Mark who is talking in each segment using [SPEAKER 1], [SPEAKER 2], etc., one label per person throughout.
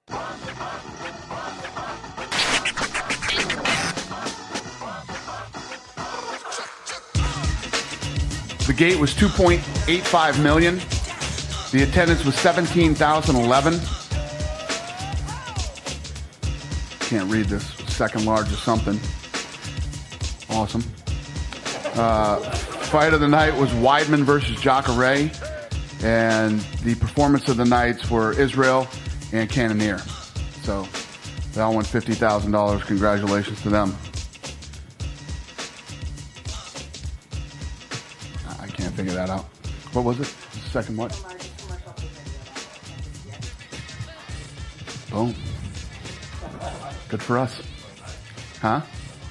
[SPEAKER 1] The gate was 2.85 million. The attendance was 17,011. Can't read this. Second largest something. Awesome. Fight of the night was Weidman versus Jacare. And the performance of the nights were Israel and Cannonier. So they all won $50,000. Congratulations to them. I can't figure that out. What was it? The second what? Boom. Good for us. Huh?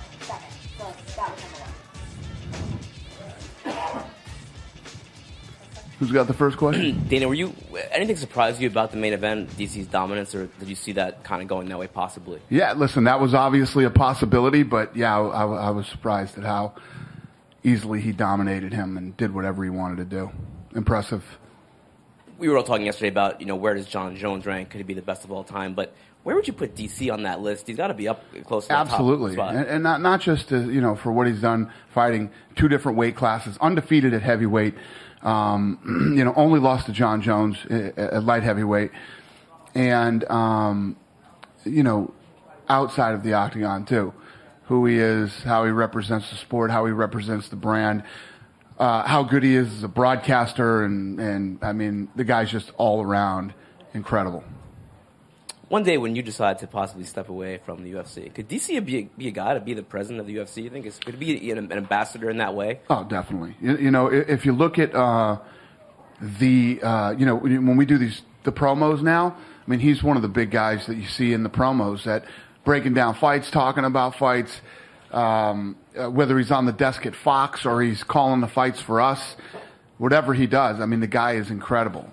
[SPEAKER 1] Who's got the first question?
[SPEAKER 2] Dana, were you anything surprised you about the main event, DC's dominance, or did you see that kind of going that way possibly?
[SPEAKER 1] Yeah, listen, that was obviously a possibility, but yeah, I was surprised at how easily he dominated him and did whatever he wanted to do. Impressive.
[SPEAKER 2] We were all talking yesterday about, where does John Jones rank? Could he be the best of all time? But where would you put DC on that list? He's got to be up close to the
[SPEAKER 1] Absolutely.
[SPEAKER 2] top spot.
[SPEAKER 1] And not just for what he's done fighting two different weight classes, undefeated at heavyweight. Only lost to John Jones at light heavyweight, and outside of the octagon too, who he is, how he represents the sport, how he represents the brand, how good he is as a broadcaster, and I mean the guy's just all around incredible.
[SPEAKER 2] One day when you decide to possibly step away from the UFC, could DC be a guy to be the president of the UFC? You think could he be an ambassador in that way?
[SPEAKER 1] Oh, definitely. If you look at when we do the promos now, I mean, he's one of the big guys that you see in the promos that breaking down fights, talking about fights, whether he's on the desk at Fox or he's calling the fights for us, whatever he does. I mean, the guy is incredible.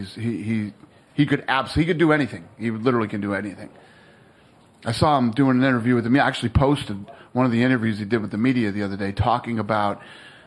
[SPEAKER 1] He could do anything. He literally can do anything. I saw him doing an interview with the media. I actually posted one of the interviews he did with the media the other day, talking about,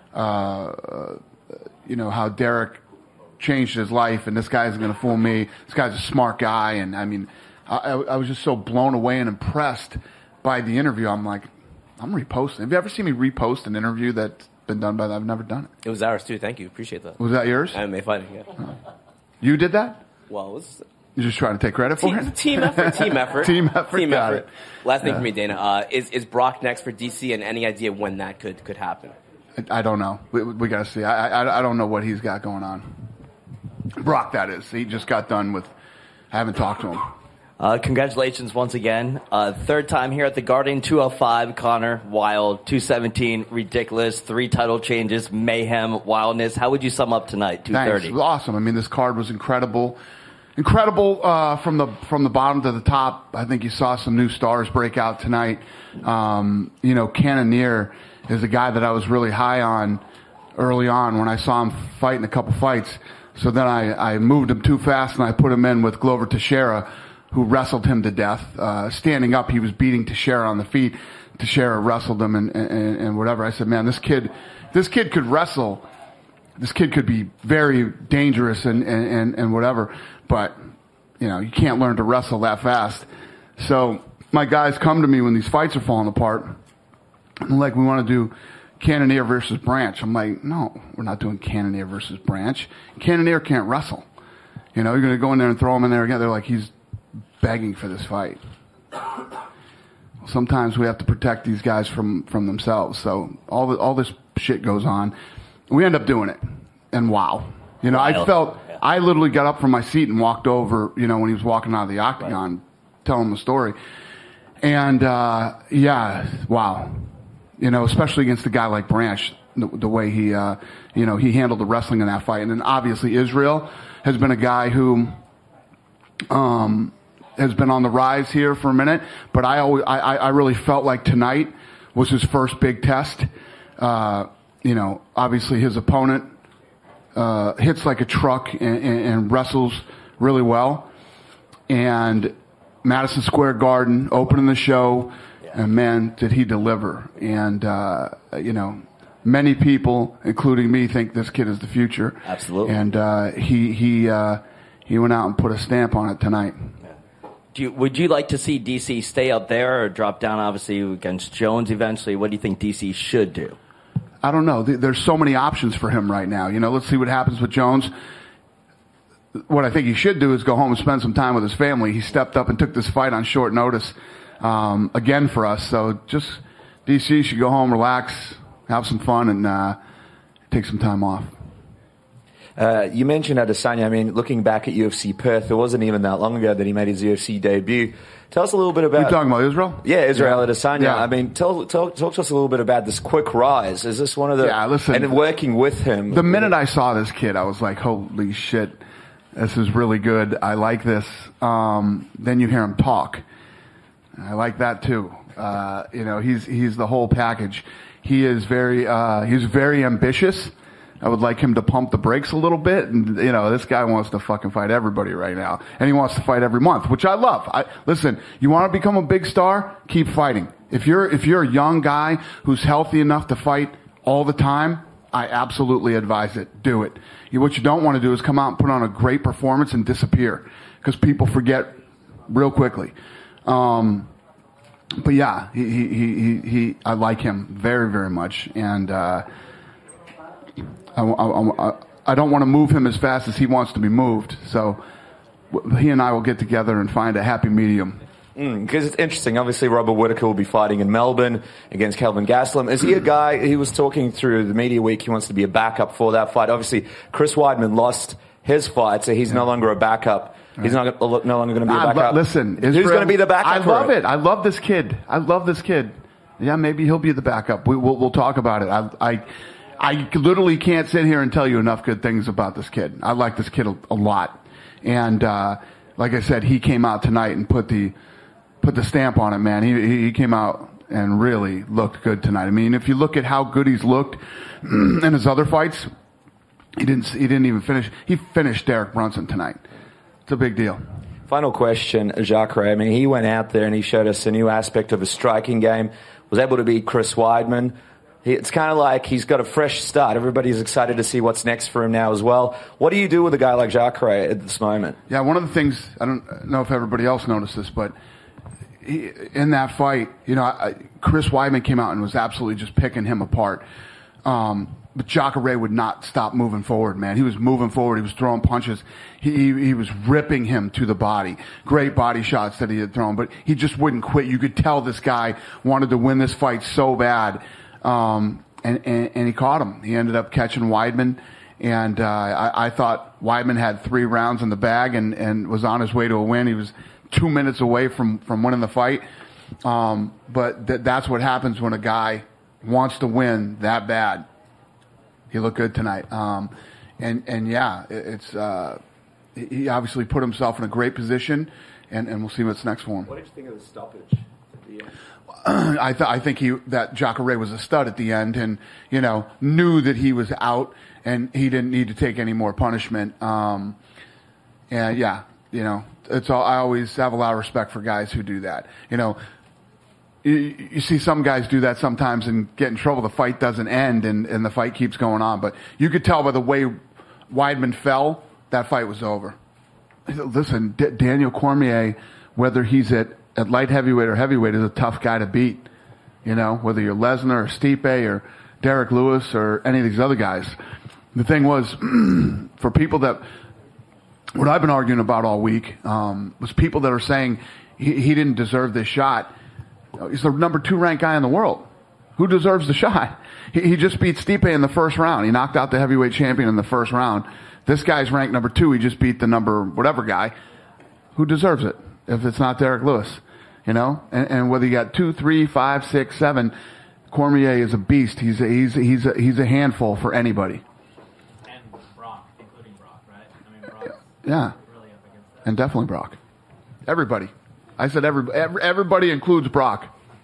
[SPEAKER 1] how Derek changed his life, and this guy isn't going to fool me. This guy's a smart guy, and I mean, I was just so blown away and impressed by the interview. I'm like, I'm reposting. Have you ever seen me repost an interview that's been done by that? I've never done it.
[SPEAKER 2] It was ours too. Thank you. Appreciate that.
[SPEAKER 1] Was that yours?
[SPEAKER 2] MMA fighting. Yeah.
[SPEAKER 1] You did that?
[SPEAKER 2] Well, it was.
[SPEAKER 1] You're just trying to take credit for it?
[SPEAKER 2] Team effort.
[SPEAKER 1] Team effort. Got it.
[SPEAKER 2] Last thing for me, Dana. Is Brock next for DC, and any idea when that could happen?
[SPEAKER 1] I don't know. We got to see. I don't know what he's got going on. Brock, that is. He just got done with. I haven't talked to him.
[SPEAKER 3] Congratulations once again. Third time here at the Garden, 205, Connor, wild, 217, ridiculous, 3 title changes, mayhem, wildness. How would you sum up tonight, 230?
[SPEAKER 1] Thanks. It was awesome. I mean, this card was incredible. Incredible from the bottom to the top. I think you saw some new stars break out tonight. Cannonier is a guy that I was really high on early on when I saw him fight in a couple fights. So then I moved him too fast and I put him in with Glover Teixeira, who wrestled him to death. Standing up, he was beating Teixeira on the feet. Teixeira wrestled him and whatever. I said, man, this kid could wrestle. This kid could be very dangerous and whatever. But, you can't learn to wrestle that fast. So my guys come to me when these fights are falling apart. And like, we want to do Cannonier versus Branch. I'm like, no, we're not doing Cannonier versus Branch. Cannonier can't wrestle. You're going to go in there and throw him in there again. They're like, he's begging for this fight. Sometimes we have to protect these guys from themselves. So all this shit goes on. We end up doing it. And wow. I literally got up from my seat and walked over, when he was walking out of the octagon, telling the story. And, wow. Especially against a guy like Branch, the way he handled the wrestling in that fight. And then obviously Israel has been a guy who, has been on the rise here for a minute, but I really felt like tonight was his first big test. Obviously his opponent, hits like a truck and wrestles really well. And Madison Square Garden opening the show, and man, did he deliver. And, many people, including me, think this kid is the future.
[SPEAKER 3] Absolutely.
[SPEAKER 1] And, he went out and put a stamp on it tonight.
[SPEAKER 3] Would you like to see DC stay up there or drop down, obviously, against Jones eventually? What do you think DC should do?
[SPEAKER 1] I don't know. There's so many options for him right now. Let's see what happens with Jones. What I think he should do is go home and spend some time with his family. He stepped up and took this fight on short notice again for us. So just DC should go home, relax, have some fun, and take some time off.
[SPEAKER 4] You mentioned Adesanya. I mean, looking back at UFC Perth, it wasn't even that long ago that he made his UFC debut. Tell us a little bit about...
[SPEAKER 1] You're talking about Israel?
[SPEAKER 4] Yeah, Israel Adesanya. Yeah. I mean, talk to us a little bit about this quick rise. Is this one of the...
[SPEAKER 1] Yeah, listen.
[SPEAKER 4] And working with him...
[SPEAKER 1] The minute I saw this kid, I was like, holy shit, this is really good. I like this. Then you hear him talk. I like that too. He's the whole package. He's very ambitious. I would like him to pump the brakes a little bit. And, this guy wants to fucking fight everybody right now. And he wants to fight every month, which I love. Listen, you want to become a big star? Keep fighting. If you're a young guy who's healthy enough to fight all the time, I absolutely advise it. Do it. What you don't want to do is come out and put on a great performance and disappear, because people forget real quickly. But yeah, I like him very, very much. And, I don't want to move him as fast as he wants to be moved. So he and I will get together and find a happy medium.
[SPEAKER 4] Because it's interesting. Obviously, Robert Whittaker will be fighting in Melbourne against Kelvin Gastelum. Is he a guy, he was talking through the media week, he wants to be a backup for that fight. Obviously, Chris Weidman lost his fight, so he's no longer a backup. He's no longer going to be a backup.
[SPEAKER 1] Listen,
[SPEAKER 4] who's going to be the backup?
[SPEAKER 1] I love it. I love this kid. Yeah, maybe he'll be the backup. We'll talk about it. I literally can't sit here and tell you enough good things about this kid. I like this kid a lot. And, like I said, he came out tonight and put the stamp on it, man. He came out and really looked good tonight. I mean, if you look at how good he's looked in his other fights, he didn't even finish. He finished Derek Brunson tonight. It's a big deal.
[SPEAKER 4] Final question, Jacare. I mean, he went out there and he showed us a new aspect of his striking game, was able to beat Chris Weidman. It's kind of like he's got a fresh start. Everybody's excited to see what's next for him now as well. What do you do with a guy like Jacare at this moment?
[SPEAKER 1] Yeah, one of the things, I don't know if everybody else noticed this, but in that fight, Chris Weidman came out and was absolutely just picking him apart. But Jacare would not stop moving forward, man. He was moving forward. He was throwing punches. He was ripping him to the body. Great body shots that he had thrown, but he just wouldn't quit. You could tell this guy wanted to win this fight so bad. And he caught him. He ended up catching Weidman. And I thought Weidman had 3 rounds in the bag and was on his way to a win. He was 2 minutes away from winning the fight. But that's what happens when a guy wants to win that bad. He looked good tonight. He obviously put himself in a great position, and we'll see what's next for him.
[SPEAKER 4] What did you think of the stoppage at the end?
[SPEAKER 1] I think that Jacare was a stud at the end, and knew that he was out and he didn't need to take any more punishment. It's all. I always have a lot of respect for guys who do that. You see some guys do that sometimes and get in trouble. The fight doesn't end and the fight keeps going on. But you could tell by the way Weidman fell, that fight was over. Listen, Daniel Cormier, whether he's at light heavyweight or heavyweight, is a tough guy to beat. Whether you're Lesnar or Stipe or Derek Lewis or any of these other guys. The thing was, for people that, what I've been arguing about all week, was people that are saying he didn't deserve this shot. He's the number 2 ranked guy in the world. Who deserves the shot? He just beat Stipe in the first round. He knocked out the heavyweight champion in the first round. This guy's ranked number 2. He just beat the number whatever guy. Who deserves it if it's not Derek Lewis? And whether you got 2, 3, 5, 6, 7, Cormier is a beast. He's a handful for anybody.
[SPEAKER 5] And Brock, including Brock, right? I mean, Brock's
[SPEAKER 1] yeah,
[SPEAKER 5] really up against that.
[SPEAKER 1] and definitely Brock. Everybody. I said everybody includes Brock.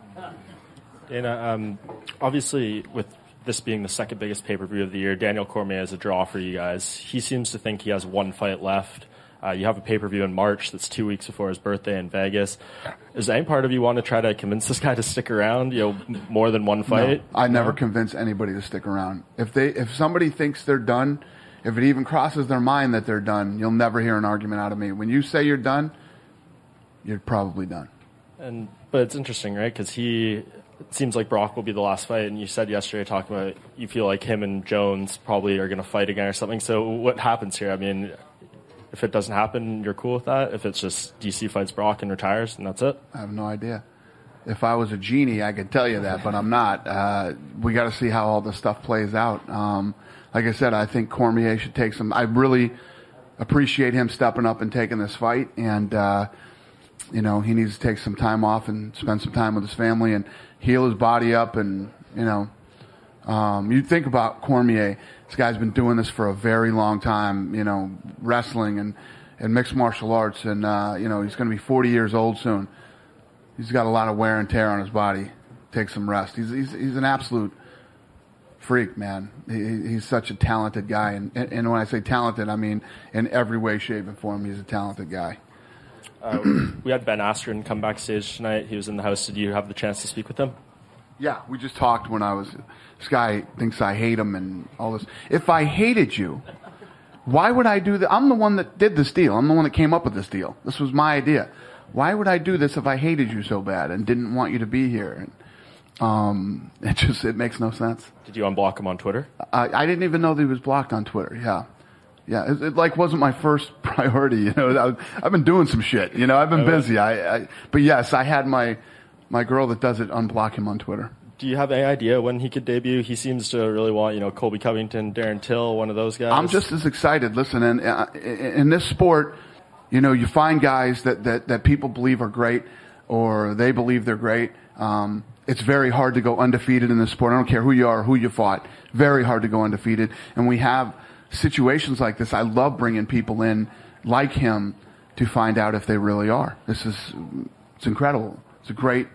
[SPEAKER 6] And obviously, with this being the second biggest pay-per-view of the year, Daniel Cormier is a draw for you guys. He seems to think he has one fight left. You have a pay-per-view in March that's 2 weeks before his birthday in Vegas. Is any part of you want to try to convince this guy to stick around, more than one fight?
[SPEAKER 1] No, I never convince anybody to stick around. If somebody thinks they're done, if it even crosses their mind that they're done, you'll never hear an argument out of me. When you say you're done, you're probably done.
[SPEAKER 6] But it's interesting, right? Because it seems like Brock will be the last fight, and you said yesterday talking about you feel like him and Jones probably are going to fight again or something. So what happens here? I mean, if it doesn't happen, you're cool with that? If it's just DC fights Brock and retires, and that's it?
[SPEAKER 1] I have no idea. If I was a genie, I could tell you that, but I'm not. We got to see how all this stuff plays out. Like I said, I think Cormier should take some. I really appreciate him stepping up and taking this fight, and he needs to take some time off and spend some time with his family and heal his body up. And you think about Cormier. This guy's been doing this for a very long time. Wrestling and mixed martial arts, and he's going to be 40 years old soon. He's got a lot of wear and tear on his body. Take some rest. He's an absolute freak, man. He's such a talented guy, and when I say talented, I mean in every way, shape, and form. He's a talented guy.
[SPEAKER 6] We had Ben Askren come backstage tonight. He was in the house. Did you have the chance to speak with him?
[SPEAKER 1] Yeah, we just talked when I was. This guy thinks I hate him and all this. If I hated you, why would I do that? I'm the one that did this deal. I'm the one that came up with this deal. This was my idea. Why would I do this if I hated you so bad and didn't want you to be here? And it makes no sense.
[SPEAKER 6] Did you unblock him on Twitter?
[SPEAKER 1] I didn't even know that he was blocked on Twitter. Yeah. It wasn't my first priority. I've been doing some shit. I've been busy. But yes, I had my girl that does it unblock him on Twitter.
[SPEAKER 6] Do you have any idea when he could debut? He seems to really want, Colby Covington, Darren Till, one of those guys. I'm
[SPEAKER 1] just as excited. Listen, in this sport, you find guys that people believe are great, or they believe they're great. It's very hard to go undefeated in this sport. I don't care who you are, or who you fought. Very hard to go undefeated. And we have situations like this. I love bringing people in like him to find out if they really are. It's incredible. It's a great,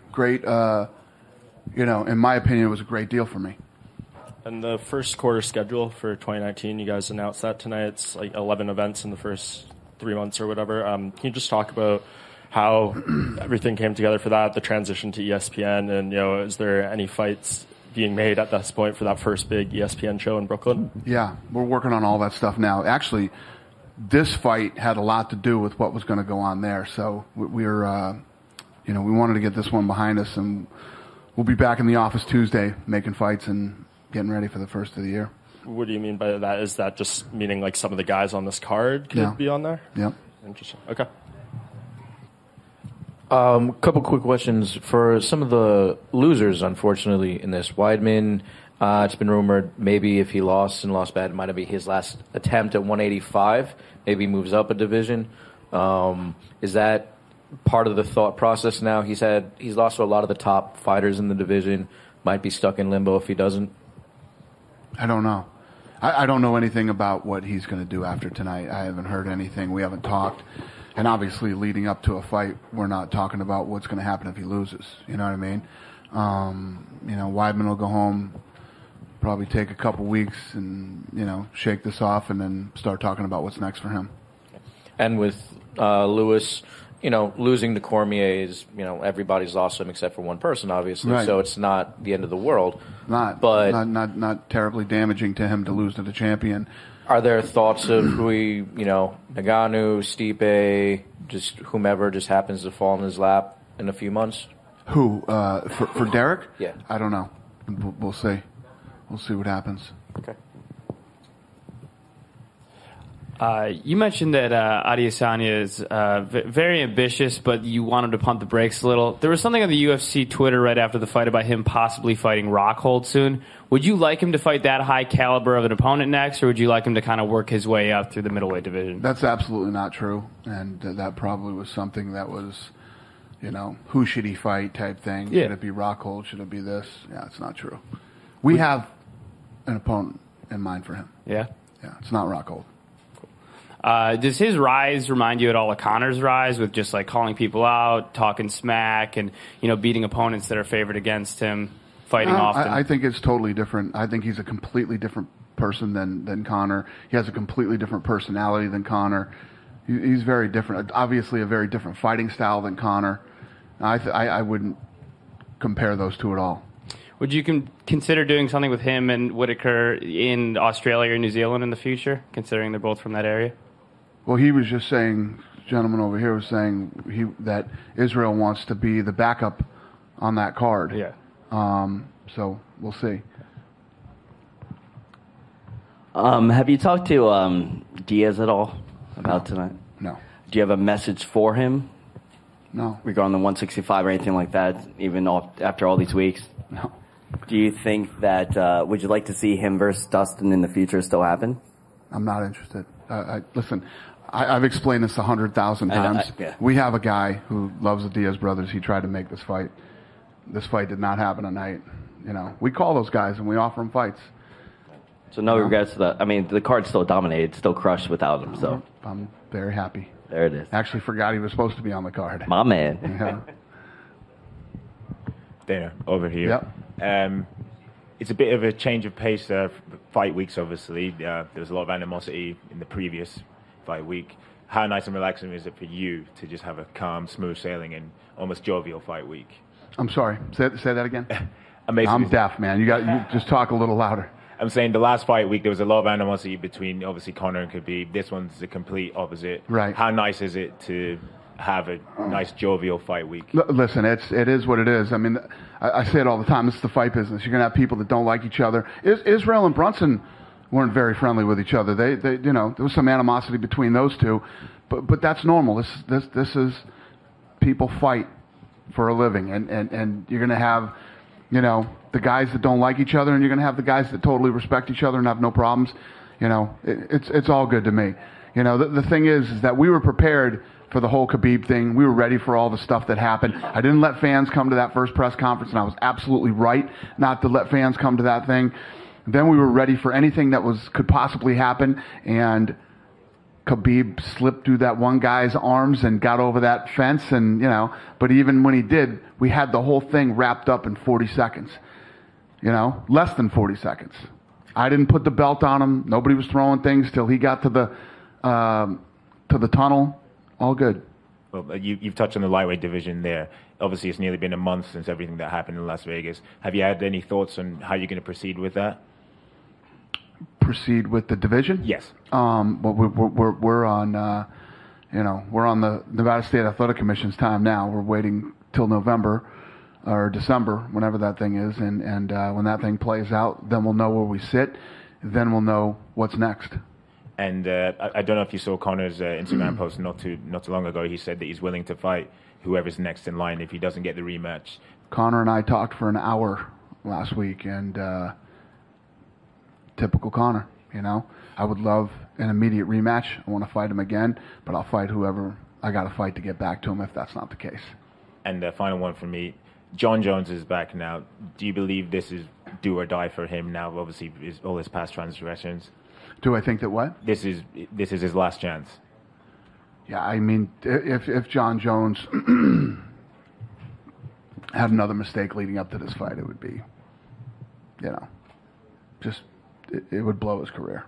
[SPEAKER 1] in my opinion, it was a great deal for me.
[SPEAKER 6] And the first quarter schedule for 2019, you guys announced that tonight. It's like 11 events in the first 3 months or whatever. Can you just talk about how everything came together for that, the transition to ESPN, and is there any fights being made at this point for that first big ESPN show in Brooklyn?
[SPEAKER 1] Yeah, we're working on all that stuff now. Actually, this fight had a lot to do with what was going to go on there. So we wanted to get this one behind us, and we'll be back in the office Tuesday making fights and getting ready for the first of the year.
[SPEAKER 6] What do you mean by that? Is that just meaning like some of the guys on this card could be on there?
[SPEAKER 1] Yep.
[SPEAKER 6] Interesting. Okay.
[SPEAKER 7] Couple quick questions for some of the losers, unfortunately, in this. Weidman, it's been rumored maybe if he lost bad, it might be his last attempt at 185. Maybe he moves up a division. Is that part of the thought process now? He's lost to a lot of the top fighters in the division. Might be stuck in limbo if he doesn't.
[SPEAKER 1] I don't know. I don't know anything about what he's going to do after tonight. I haven't heard anything. We haven't talked. And obviously, leading up to a fight, we're not talking about what's going to happen if he loses. You know what I mean? Weidman will go home, probably take a couple weeks and, shake this off and then start talking about what's next for him.
[SPEAKER 7] And with Lewis, losing to Cormier is, everybody's lost him except for one person, obviously.
[SPEAKER 1] Right.
[SPEAKER 7] So it's not the end of the world.
[SPEAKER 1] Not terribly damaging to him to lose to the champion.
[SPEAKER 7] Are there thoughts of who Ngannou, Stipe, just whomever just happens to fall in his lap in a few months?
[SPEAKER 1] Who? For Derek?
[SPEAKER 7] Yeah.
[SPEAKER 1] I don't know. We'll see. We'll see what happens.
[SPEAKER 7] Okay.
[SPEAKER 8] You mentioned that Adesanya is very ambitious, but you want him to pump the brakes a little. There was something on the UFC Twitter right after the fight about him possibly fighting Rockhold soon. Would you like him to fight that high caliber of an opponent next, or would you like him to kind of work his way up through the middleweight division?
[SPEAKER 1] That's absolutely not true, and that probably was something that was, who should he fight type thing.
[SPEAKER 8] Yeah.
[SPEAKER 1] Should it be Rockhold? Should it be this? Yeah, it's not true. We have an opponent in mind for him.
[SPEAKER 8] Yeah?
[SPEAKER 1] Yeah, it's not Rockhold.
[SPEAKER 8] Does his rise remind you at all of Conor's rise with just like calling people out, talking smack, and beating opponents that are favored against him, fighting often?
[SPEAKER 1] I think it's totally different. I think he's a completely different person than Conor. He has a completely different personality than Conor. He's very different. Obviously, a very different fighting style than Conor. I wouldn't compare those two at all.
[SPEAKER 8] Would you consider doing something with him and Whitaker in Australia or New Zealand in the future, considering they're both from that area?
[SPEAKER 1] Well, he was just saying gentleman over here was saying that Israel wants to be the backup on that card.
[SPEAKER 9] Yeah.
[SPEAKER 1] So we'll see.
[SPEAKER 3] Have you talked to Diaz at all about tonight?
[SPEAKER 1] No.
[SPEAKER 3] Do you have a message for him
[SPEAKER 1] No.
[SPEAKER 3] regarding the 165 or anything like that, even after all these weeks?
[SPEAKER 1] No.
[SPEAKER 3] Do you think that, would you like to see him versus Dustin in the future still happen?
[SPEAKER 1] I'm not interested. Listen, I've explained this 100,000 times.
[SPEAKER 3] Yeah.
[SPEAKER 1] We have a guy who loves the Diaz brothers. He tried to make this fight. This fight did not happen tonight. You know, we call those guys and we offer them fights.
[SPEAKER 3] So no regrets to that. I mean, the card's still dominated, still crushed without him, so.
[SPEAKER 1] I'm very happy.
[SPEAKER 3] There it is.
[SPEAKER 1] Actually forgot he was supposed to be on the card.
[SPEAKER 3] My man.
[SPEAKER 1] Yeah.
[SPEAKER 9] Dana, over here.
[SPEAKER 1] Yep.
[SPEAKER 9] It's a bit of a change of pace. Fight weeks, obviously. There was a lot of animosity in the previous fight week. How nice and relaxing is it for you to just have a calm, smooth sailing and almost jovial fight week?
[SPEAKER 1] I'm sorry. Say that again.
[SPEAKER 9] Amazing.
[SPEAKER 1] I'm deaf, man. You just talk a little louder.
[SPEAKER 9] I'm saying the last fight week, there was a lot of animosity between, obviously, Conor and Khabib. This one's the complete opposite.
[SPEAKER 1] Right.
[SPEAKER 9] How nice is it to have a nice, jovial fight week?
[SPEAKER 1] Listen, it is what it is. I mean, I say it all the time. This is the fight business. You're going to have people that don't like each other. Israel and Brunson weren't very friendly with each other. They there was some animosity between those two, but that's normal. This is people fight for a living, and you're going to have, the guys that don't like each other, and you're going to have the guys that totally respect each other and have no problems. It's all good to me. The thing is that we were prepared for the whole Khabib thing. We were ready for all the stuff that happened. I didn't let fans come to that first press conference, and I was absolutely right not to let fans come to that thing. Then we were ready for anything that could possibly happen, and Khabib slipped through that one guy's arms and got over that fence, and but even when he did, we had the whole thing wrapped up in 40 seconds. Less than 40 seconds. I didn't put the belt on him. Nobody was throwing things till he got to the tunnel. All good.
[SPEAKER 9] Well, you've touched on the lightweight division there. Obviously, it's nearly been a month since everything that happened in Las Vegas. Have you had any thoughts on how you're going to proceed with that?
[SPEAKER 1] Proceed with the division?
[SPEAKER 9] Yes.
[SPEAKER 1] Well, we're on, we're on the Nevada State Athletic Commission's time now. We're waiting till November or December, whenever that thing is, and when that thing plays out, then we'll know where we sit. Then we'll know what's next.
[SPEAKER 9] And I don't know if you saw Conor's Instagram post not too long ago. He said that he's willing to fight whoever's next in line if he doesn't get the rematch.
[SPEAKER 1] Conor and I talked for an hour last week, and typical Conor, I would love an immediate rematch. I want to fight him again, but I'll fight whoever I got to fight to get back to him if that's not the case.
[SPEAKER 9] And the final one for me, John Jones is back now. Do you believe this is do or die for him now? Obviously, all his past transgressions.
[SPEAKER 1] Do I think that what?
[SPEAKER 9] This is his last chance.
[SPEAKER 1] Yeah, I mean, if John Jones had another mistake leading up to this fight, it would be, it would blow his career.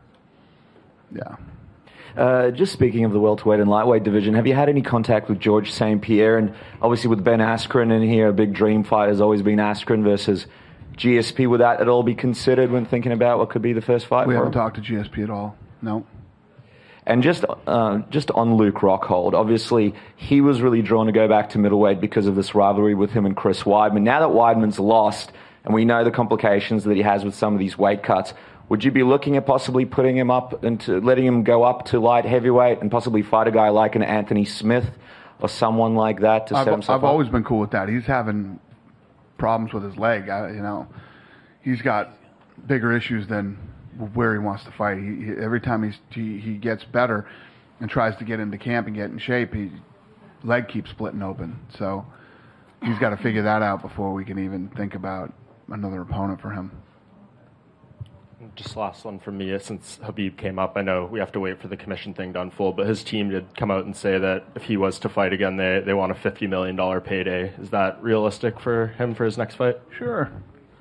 [SPEAKER 1] Yeah.
[SPEAKER 4] Just speaking of the welterweight and lightweight division, have you had any contact with George St. Pierre? And obviously with Ben Askren in here, a big dream fight has always been Askren versus GSP. Would that at all be considered when thinking about what could be the first fight?
[SPEAKER 1] We haven't talked to GSP at all. No.
[SPEAKER 4] And just on Luke Rockhold, obviously he was really drawn to go back to middleweight because of this rivalry with him and Chris Weidman. Now that Weidman's lost, and we know the complications that he has with some of these weight cuts, would you be looking at possibly putting him up and letting him go up to light heavyweight and possibly fight a guy like an Anthony Smith or someone like that to set himself
[SPEAKER 1] I've
[SPEAKER 4] up?
[SPEAKER 1] always been cool with that. He's having problems with his leg. He's got bigger issues than where he wants to fight. Every time he gets better and tries to get into camp and get in shape, his leg keeps splitting open. So he's got to figure that out before we can even think about another opponent for him.
[SPEAKER 6] Just last one from me. Since Khabib came up, I know we have to wait for the commission thing to unfold, but his team did come out and say that if he was to fight again, they want a $50 million payday. Is that realistic for him for his next fight?
[SPEAKER 1] Sure.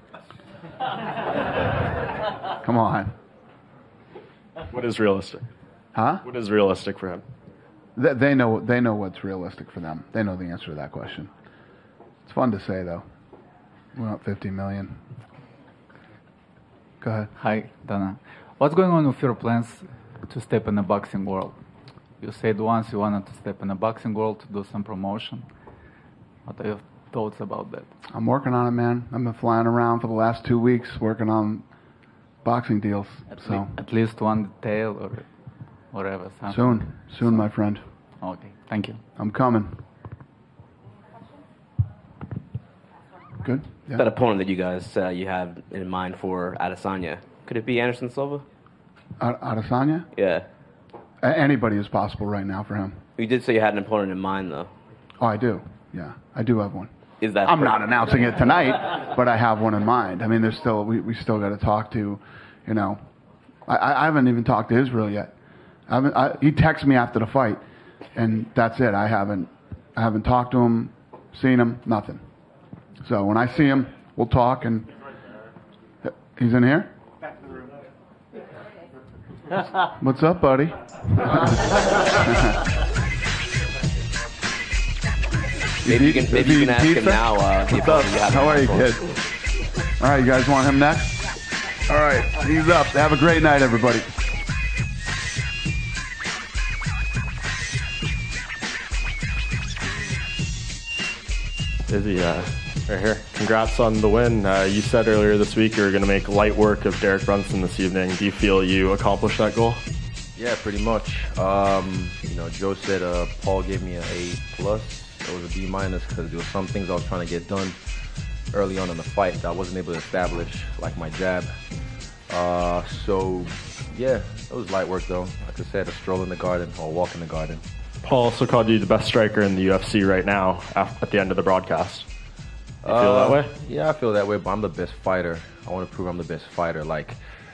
[SPEAKER 1] Come on.
[SPEAKER 6] What is realistic?
[SPEAKER 1] Huh?
[SPEAKER 6] What is realistic for him?
[SPEAKER 1] They know what's realistic for them. They know the answer to that question. It's fun to say, though. We want $50 million. Go ahead.
[SPEAKER 10] Hi, Dana. What's going on with your plans to step in the boxing world? You said once you wanted to step in the boxing world to do some promotion. What are your thoughts about that?
[SPEAKER 1] I'm working on it, man. I've been flying around for the last 2 weeks working on boxing deals.
[SPEAKER 10] At least one detail or whatever. Something.
[SPEAKER 1] Soon, my friend.
[SPEAKER 10] Okay, thank you.
[SPEAKER 1] I'm coming. Good. Yeah.
[SPEAKER 2] That opponent that you guys you have in mind for Adesanya, could it be Anderson Silva?
[SPEAKER 1] Adesanya?
[SPEAKER 2] Yeah.
[SPEAKER 1] Anybody is possible right now for him.
[SPEAKER 2] You did say you had an opponent in mind, though.
[SPEAKER 1] Oh, I do. Yeah, I do have one.
[SPEAKER 2] Is that?
[SPEAKER 1] I'm not announcing it tonight, but I have one in mind. I mean, there's still we still got to talk to, you know. I haven't even talked to Israel yet. He texted me after the fight, and that's it. I haven't talked to him, seen him, nothing. So when I see him, we'll talk. And he's in here.
[SPEAKER 5] Back in the room.
[SPEAKER 1] What's up, buddy?
[SPEAKER 2] Maybe you can ask him now.
[SPEAKER 1] What's up? How are you, kid? All right, you guys want him next? All right, he's up. Have a great night, everybody.
[SPEAKER 6] Izzy, right here. Congrats on the win. You said earlier this week you were going to make light work of Derek Brunson this evening. Do you feel you accomplished that goal?
[SPEAKER 11] Yeah, pretty much. Joe said Paul gave me an A+. It was a B- because there were some things I was trying to get done early on in the fight that I wasn't able to establish, like my jab. Yeah, it was light work though. Like I said, a stroll in the garden or a walk in the garden.
[SPEAKER 6] Paul also called you the best striker in the UFC right now at the end of the broadcast. You feel that way?
[SPEAKER 11] Yeah, I feel that way, but I'm the best fighter. I want to prove I'm the best fighter. Like,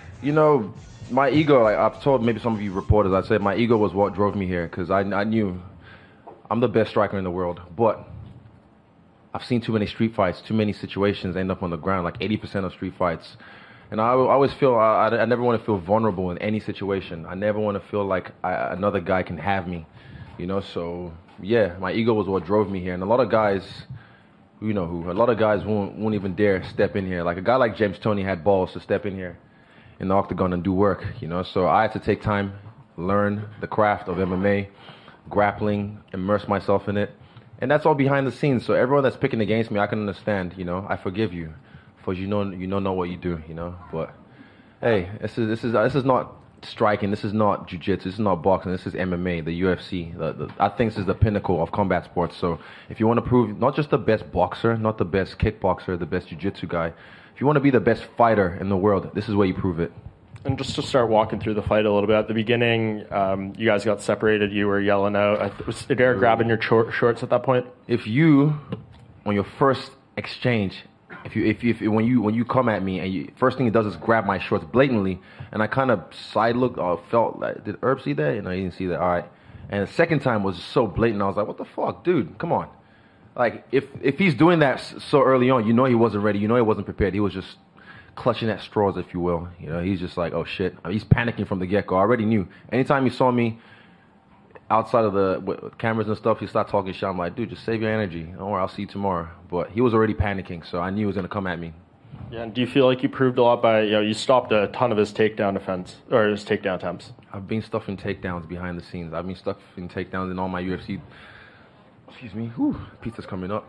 [SPEAKER 11] my ego, like I've told maybe some of you reporters, I said my ego was what drove me here because I knew I'm the best striker in the world, but I've seen too many street fights, too many situations end up on the ground, like 80% of street fights. And I always feel, I never want to feel vulnerable in any situation. I never want to feel like another guy can have me, So, yeah, my ego was what drove me here. And a lot of guys, a lot of guys won't even dare step in here. Like a guy like James Toney had balls to step in here in the octagon and do work, So I had to take time, learn the craft of MMA, grappling, immerse myself in it. And that's all behind the scenes. So everyone that's picking against me, I can understand, I forgive you. For you don't know what you do, But hey, this is not striking. This is not jiu-jitsu. This is not boxing. This is MMA, the UFC. I think this is the pinnacle of combat sports. So if you want to prove not just the best boxer, not the best kickboxer, the best jiu-jitsu guy, if you want to be the best fighter in the world, this is where you prove it.
[SPEAKER 6] And just to start walking through the fight a little bit, at the beginning, you guys got separated. You were yelling out. Was Derek grabbing your shorts at that point?
[SPEAKER 11] If you, on your first exchange, when you come at me and first thing he does is grab my shorts blatantly, and I kind of side looked or felt like, did Herb see that? He didn't see that. All right. And the second time was so blatant. I was like, what the fuck, dude? Come on. Like if he's doing that so early on, he wasn't ready. He wasn't prepared. He was just clutching at straws, if you will. He's just like, oh shit. He's panicking from the get-go. I already knew. Anytime he saw me outside of the cameras and stuff, he started talking shit. I'm like, dude, just save your energy. Don't worry, I'll see you tomorrow. But he was already panicking, so I knew he was going to come at me.
[SPEAKER 6] Yeah, and do you feel like you proved a lot by, you stopped a ton of his takedown attempts?
[SPEAKER 11] I've been stuffing takedowns behind the scenes. I've been stuffing takedowns in all my UFC. Excuse me. Whew, pizza's coming up.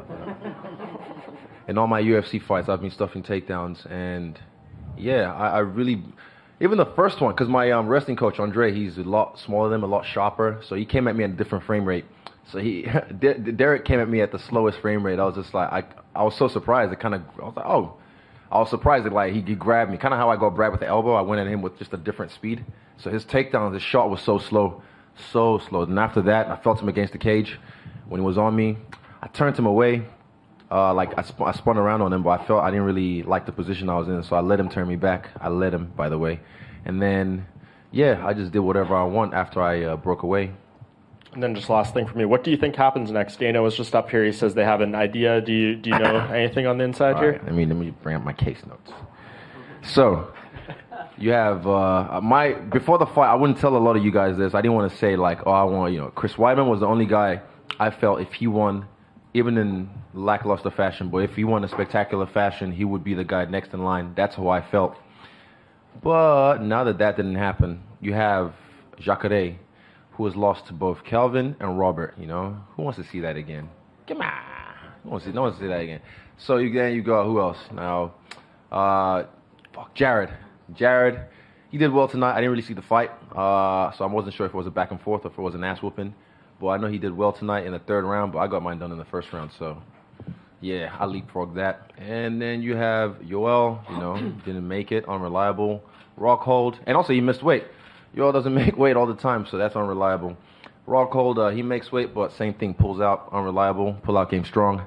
[SPEAKER 11] In all my UFC fights, I've been stuffing takedowns, and yeah, I really. Even the first one, because my wrestling coach, Andre, he's a lot smaller than him, a lot sharper. So he came at me at a different frame rate. So Derek came at me at the slowest frame rate. I was just like, I was so surprised. I was like, oh. I was surprised that like he grabbed me. Kind of how I got grabbed with the elbow. I went at him with just a different speed. So his takedown, his shot was so slow. So slow. And after that, I felt him against the cage. When he was on me, I turned him away. I spun around on him, but I felt I didn't really like the position I was in, so I let him turn me back. I let him, by the way. And then, yeah, I just did whatever I want after I broke away.
[SPEAKER 6] And then just last thing for me, what do you think happens next? Dana was just up here. He says they have an idea. Do you know anything on the inside here?
[SPEAKER 11] Right, let me bring up my case notes. So, you have before the fight, I wouldn't tell a lot of you guys this. I didn't want to say like, oh, I want, Chris Weidman was the only guy I felt if he won, even in lackluster fashion, but if he won in spectacular fashion, he would be the guy next in line. That's how I felt. But now that didn't happen, you have Jacare, who has lost to both Kelvin and Robert. You know, who wants to see that again? Come on, no one wants to see that again. So you go. Who else now? Jared. Jared, he did well tonight. I didn't really see the fight, so I wasn't sure if it was a back and forth or if it was an ass whooping. But I know he did well tonight in the third round. But I got mine done in the first round, so. Yeah, I leapfrogged that. And then you have Yoel, you know, didn't make it, unreliable. Rockhold, and also he missed weight. Yoel doesn't make weight all the time, so that's unreliable. Rockhold, he makes weight, but same thing, pulls out, unreliable. Pull-out game strong.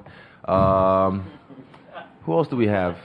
[SPEAKER 11] Who else do we have?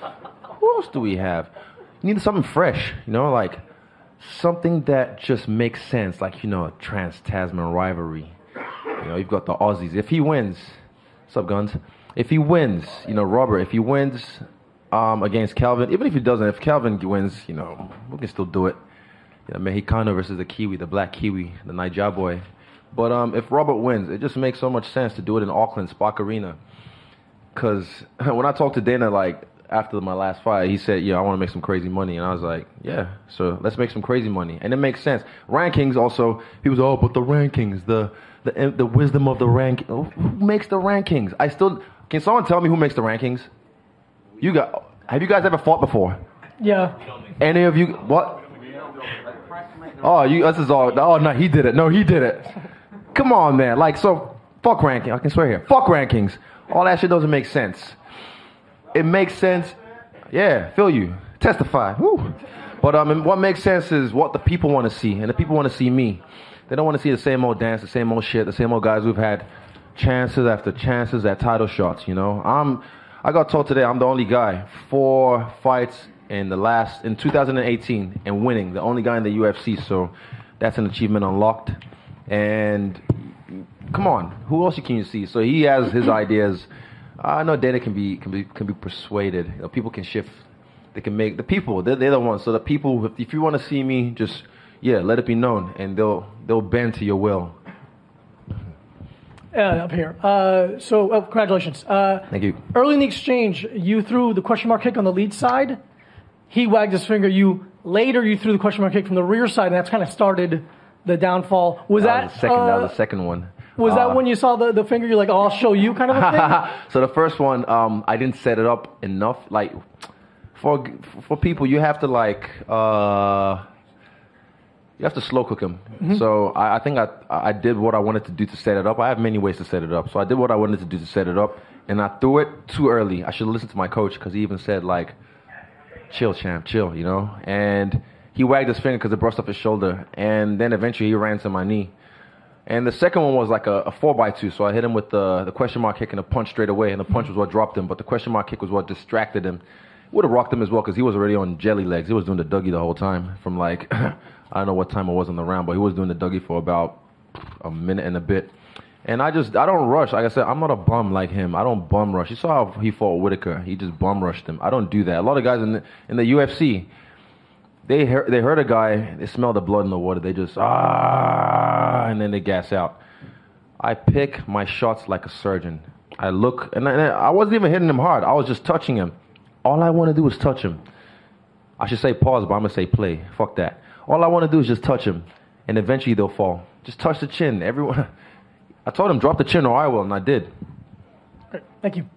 [SPEAKER 11] You need something fresh, you know, like something that just makes sense, like, you know, a trans-Tasman rivalry. You know, you've got the Aussies. If he wins, what's up, Guns? If he wins, you know, Robert, if he wins against Calvin, even if he doesn't, if Calvin wins, you know, we can still do it. You know, Mexicano versus the Kiwi, the black Kiwi, the Naija boy. But if Robert wins, it just makes so much sense to do it in Auckland, Spark Arena. Because when I talked to Dana, like, after my last fight, he said, yeah, I want to make some crazy money. And I was like, yeah, so let's make some crazy money. And it makes sense. Rankings also, he was, but the rankings, the wisdom of the rank. Who makes the rankings? Can someone tell me who makes the rankings? Have you guys ever fought before?
[SPEAKER 12] Yeah.
[SPEAKER 11] Any of you? What? This is all. Oh no, he did it. No, he did it. Come on, man. Like, so, fuck ranking. I can swear here. Fuck rankings. All that shit doesn't make sense. It makes sense. Yeah, feel you. Testify. Woo. But what makes sense is what the people want to see, and the people want to see me. They don't want to see the same old dance, the same old shit, the same old guys we've had. Chances after chances at title shots, you know. I got told today I'm the only guy 4 fights in 2018 and winning, the only guy in the UFC. So that's an achievement unlocked. And come on, who else can you see? So he has his ideas. I know Dana can be persuaded. You know, people can shift. They can make the people. They're the ones. So the people, if you want to see me, just let it be known, and they'll bend to your will.
[SPEAKER 12] Up here. Congratulations.
[SPEAKER 11] Thank you.
[SPEAKER 12] Early in the exchange, you threw the question mark kick on the lead side. He wagged his finger. Later you threw the question mark kick from the rear side, and that's kind of started the downfall. Was that
[SPEAKER 11] the second one?
[SPEAKER 12] Was that when you saw the finger? You're like, I'll show you, kind of a thing.
[SPEAKER 11] So the first one, I didn't set it up enough. Like for people, you have to you have to slow cook them. Mm-hmm. So I think I did what I wanted to do to set it up. I have many ways to set it up. So I did what I wanted to do to set it up, and I threw it too early. I should have listened to my coach, because he even said, like, chill, champ, chill, you know? And he wagged his finger because it brushed off his shoulder, and then eventually he ran to my knee. And the second one was like a 4x2, so I hit him with the question mark kick and a punch straight away, and the punch was what dropped him, but the question mark kick was what distracted him. Would have rocked him as well, because he was already on jelly legs. He was doing the Dougie the whole time from like... I don't know what time it was on the round, but he was doing the Dougie for about a minute and a bit. And I don't rush. Like I said, I'm not a bum like him. I don't bum rush. You saw how he fought Whitaker. He just bum rushed him. I don't do that. A lot of guys in the UFC, they hurt a guy, they smell the blood in the water, they just, and then they gas out. I pick my shots like a surgeon. I look, and I wasn't even hitting him hard. I was just touching him. All I want to do is touch him. I should say pause, but I'm going to say play. Fuck that. All I want to do is just touch him, and eventually they'll fall. Just touch the chin. Everyone. I told him, drop the chin or I will, and I did.
[SPEAKER 12] Great. Thank you.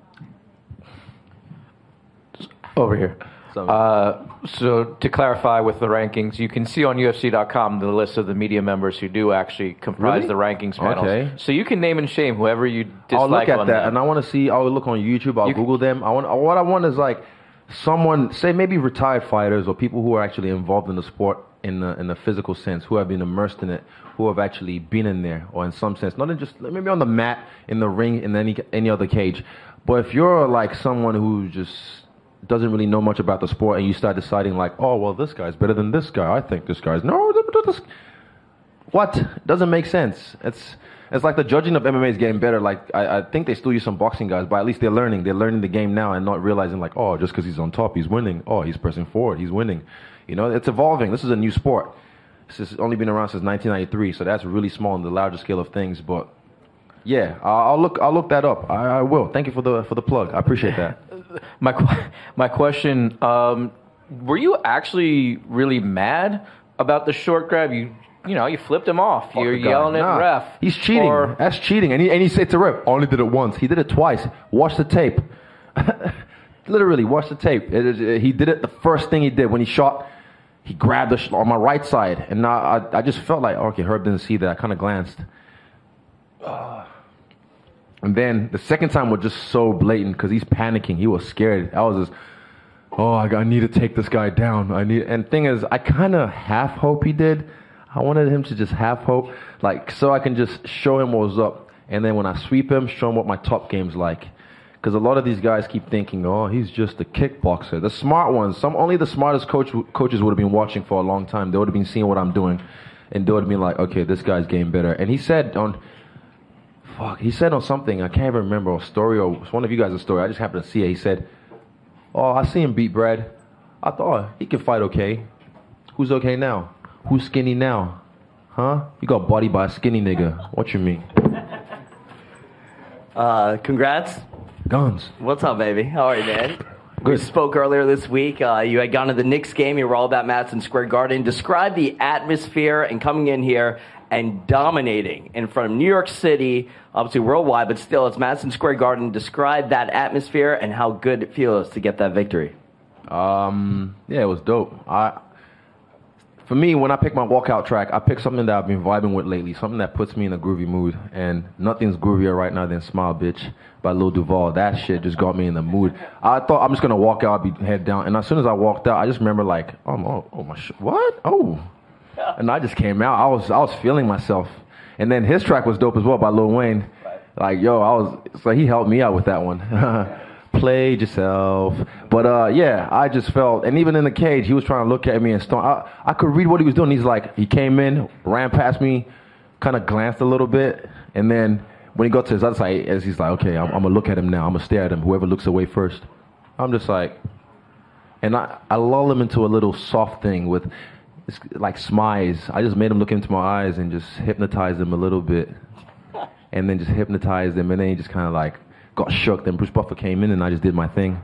[SPEAKER 7] Over here. So to clarify with the rankings, you can see on UFC.com the list of the media members who do actually comprise the rankings panels. Okay. So you can name and shame whoever you dislike.
[SPEAKER 11] I'll look at
[SPEAKER 7] on
[SPEAKER 11] that, and I want to see. I'll look on YouTube. I'll Google them. What I want is like someone, say maybe retired fighters or people who are actually involved in the sport in the physical sense, who have been immersed in it, who have actually been in there, or in some sense, not in just maybe on the mat, in the ring, in any other cage. But if you're like someone who just doesn't really know much about the sport, and you start deciding like, oh well, this guy's better than this guy. I think this guy's what doesn't make sense. It's like the judging of MMA is getting better. Like I think they still use some boxing guys, but at least they're learning the game now, and not realizing like, oh, just because he's on top, he's winning. Oh, he's pressing forward, he's winning. You know, it's evolving. This is a new sport. This has only been around since 1993, so that's really small in the larger scale of things. But yeah, I'll look that up. I will. Thank you for the plug. I appreciate that.
[SPEAKER 7] My question: were you actually really mad about the short grab? you flipped him off. You're
[SPEAKER 11] the guy.
[SPEAKER 7] yelling at ref.
[SPEAKER 11] He's cheating.
[SPEAKER 7] Or-
[SPEAKER 11] That's cheating. And he said to ref, only did it once. He did it twice. Watch the tape. Literally, watch the tape. He did it the first thing he did when he shot. He grabbed on my right side. And I just felt like, okay, Herb didn't see that. I kind of glanced. And then the second time was just so blatant because he's panicking. He was scared. I was just, I need to take this guy down. And thing is, I kind of half hope he did. I wanted him to just half hope, like, so I can just show him what was up. And then when I sweep him, show him what my top game's like. Because a lot of these guys keep thinking, he's just a kickboxer. The smart ones, only the smartest coaches would have been watching for a long time. They would have been seeing what I'm doing. And they would have been like, okay, this guy's getting better. And he said on something, I can't even remember, a story, or it's one of you guys' story. I just happened to see it. He said, I see him beat Brad. I thought, he can fight okay. Who's okay now? Who's skinny now? Huh? You got bodied by a skinny nigga. What you mean?
[SPEAKER 3] Congrats.
[SPEAKER 11] Guns.
[SPEAKER 3] What's up, baby? How are you, man? We spoke earlier this week. You had gone to the Knicks game. You were all about Madison Square Garden. Describe the atmosphere and coming in here and dominating in front of New York City, obviously worldwide, but still, it's Madison Square Garden. Describe that atmosphere and how good it feels to get that victory.
[SPEAKER 11] Yeah, it was dope. For me, when I pick my walkout track, I pick something that I've been vibing with lately, something that puts me in a groovy mood. And nothing's groovier right now than Smile Bitch by Lil Duval. That shit just got me in the mood. I thought I'm just going to walk out, I'd be head down. And as soon as I walked out, I just remember like, what? Oh. And I just came out. I was feeling myself. And then his track was dope as well by Lil Wayne. Like, so he helped me out with that one. Played yourself. But yeah, I just felt, and even in the cage, he was trying to look at me and start. I could read what he was doing. He's like, he came in, ran past me, kind of glanced a little bit, and then when he got to his other side, as he's like, okay, I'm gonna look at him now. I'm gonna stare at him. Whoever looks away first. I'm just like, and I lull him into a little soft thing with, it's like smize. I just made him look into my eyes and just hypnotize him a little bit, and then just hypnotized him, and then he just kind of like got shook. Then Bruce Buffer came in, and I just did my thing.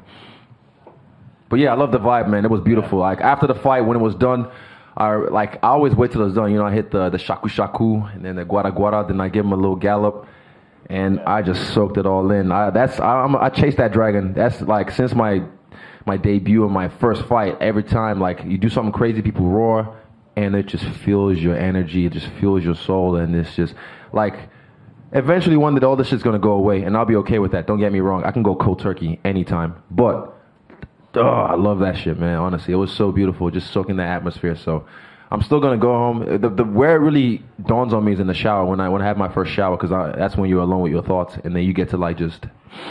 [SPEAKER 11] But yeah, I love the vibe, man. It was beautiful. Like after the fight, when it was done, I always wait till it's done. I hit the shaku shaku and then the guara guara. Then I give him a little gallop, and I just soaked it all in. I chased that dragon. That's like since my debut and my first fight. Every time like you do something crazy, people roar, and it just fuels your energy. It just fuels your soul, and it's just like. Eventually, one day all this shit's gonna go away, and I'll be okay with that. Don't get me wrong. I can go cold turkey anytime, but. I love that shit, man. Honestly, it was so beautiful, just soaking the atmosphere. So, I'm still gonna go home. Where it really dawns on me is in the shower when I have my first shower, because that's when you're alone with your thoughts, and then you get to like just.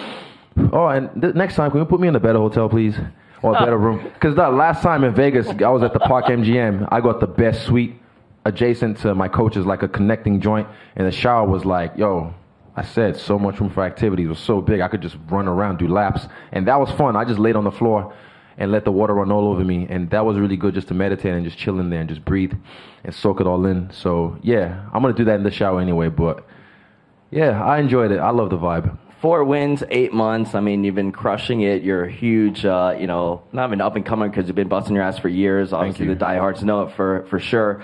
[SPEAKER 11] And next time, can you put me in a better hotel, please, or a better room? Because the last time in Vegas, I was at the Park MGM. I got the best suite adjacent to my coach's, like a connecting joint, and the shower was like, I said so much room for activities. It was so big I could just run around, do laps, and that was fun. I just laid on the floor and let the water run all over me, and that was really good just to meditate and just chill in there and just breathe and soak it all in. So yeah, I'm gonna do that in the shower anyway. But yeah, I enjoyed it. I love the vibe.
[SPEAKER 3] 4 wins, 8 months. I mean, you've been crushing it. You're a huge, not even up and coming because you've been busting your ass for years. Obviously, the diehards know it for sure.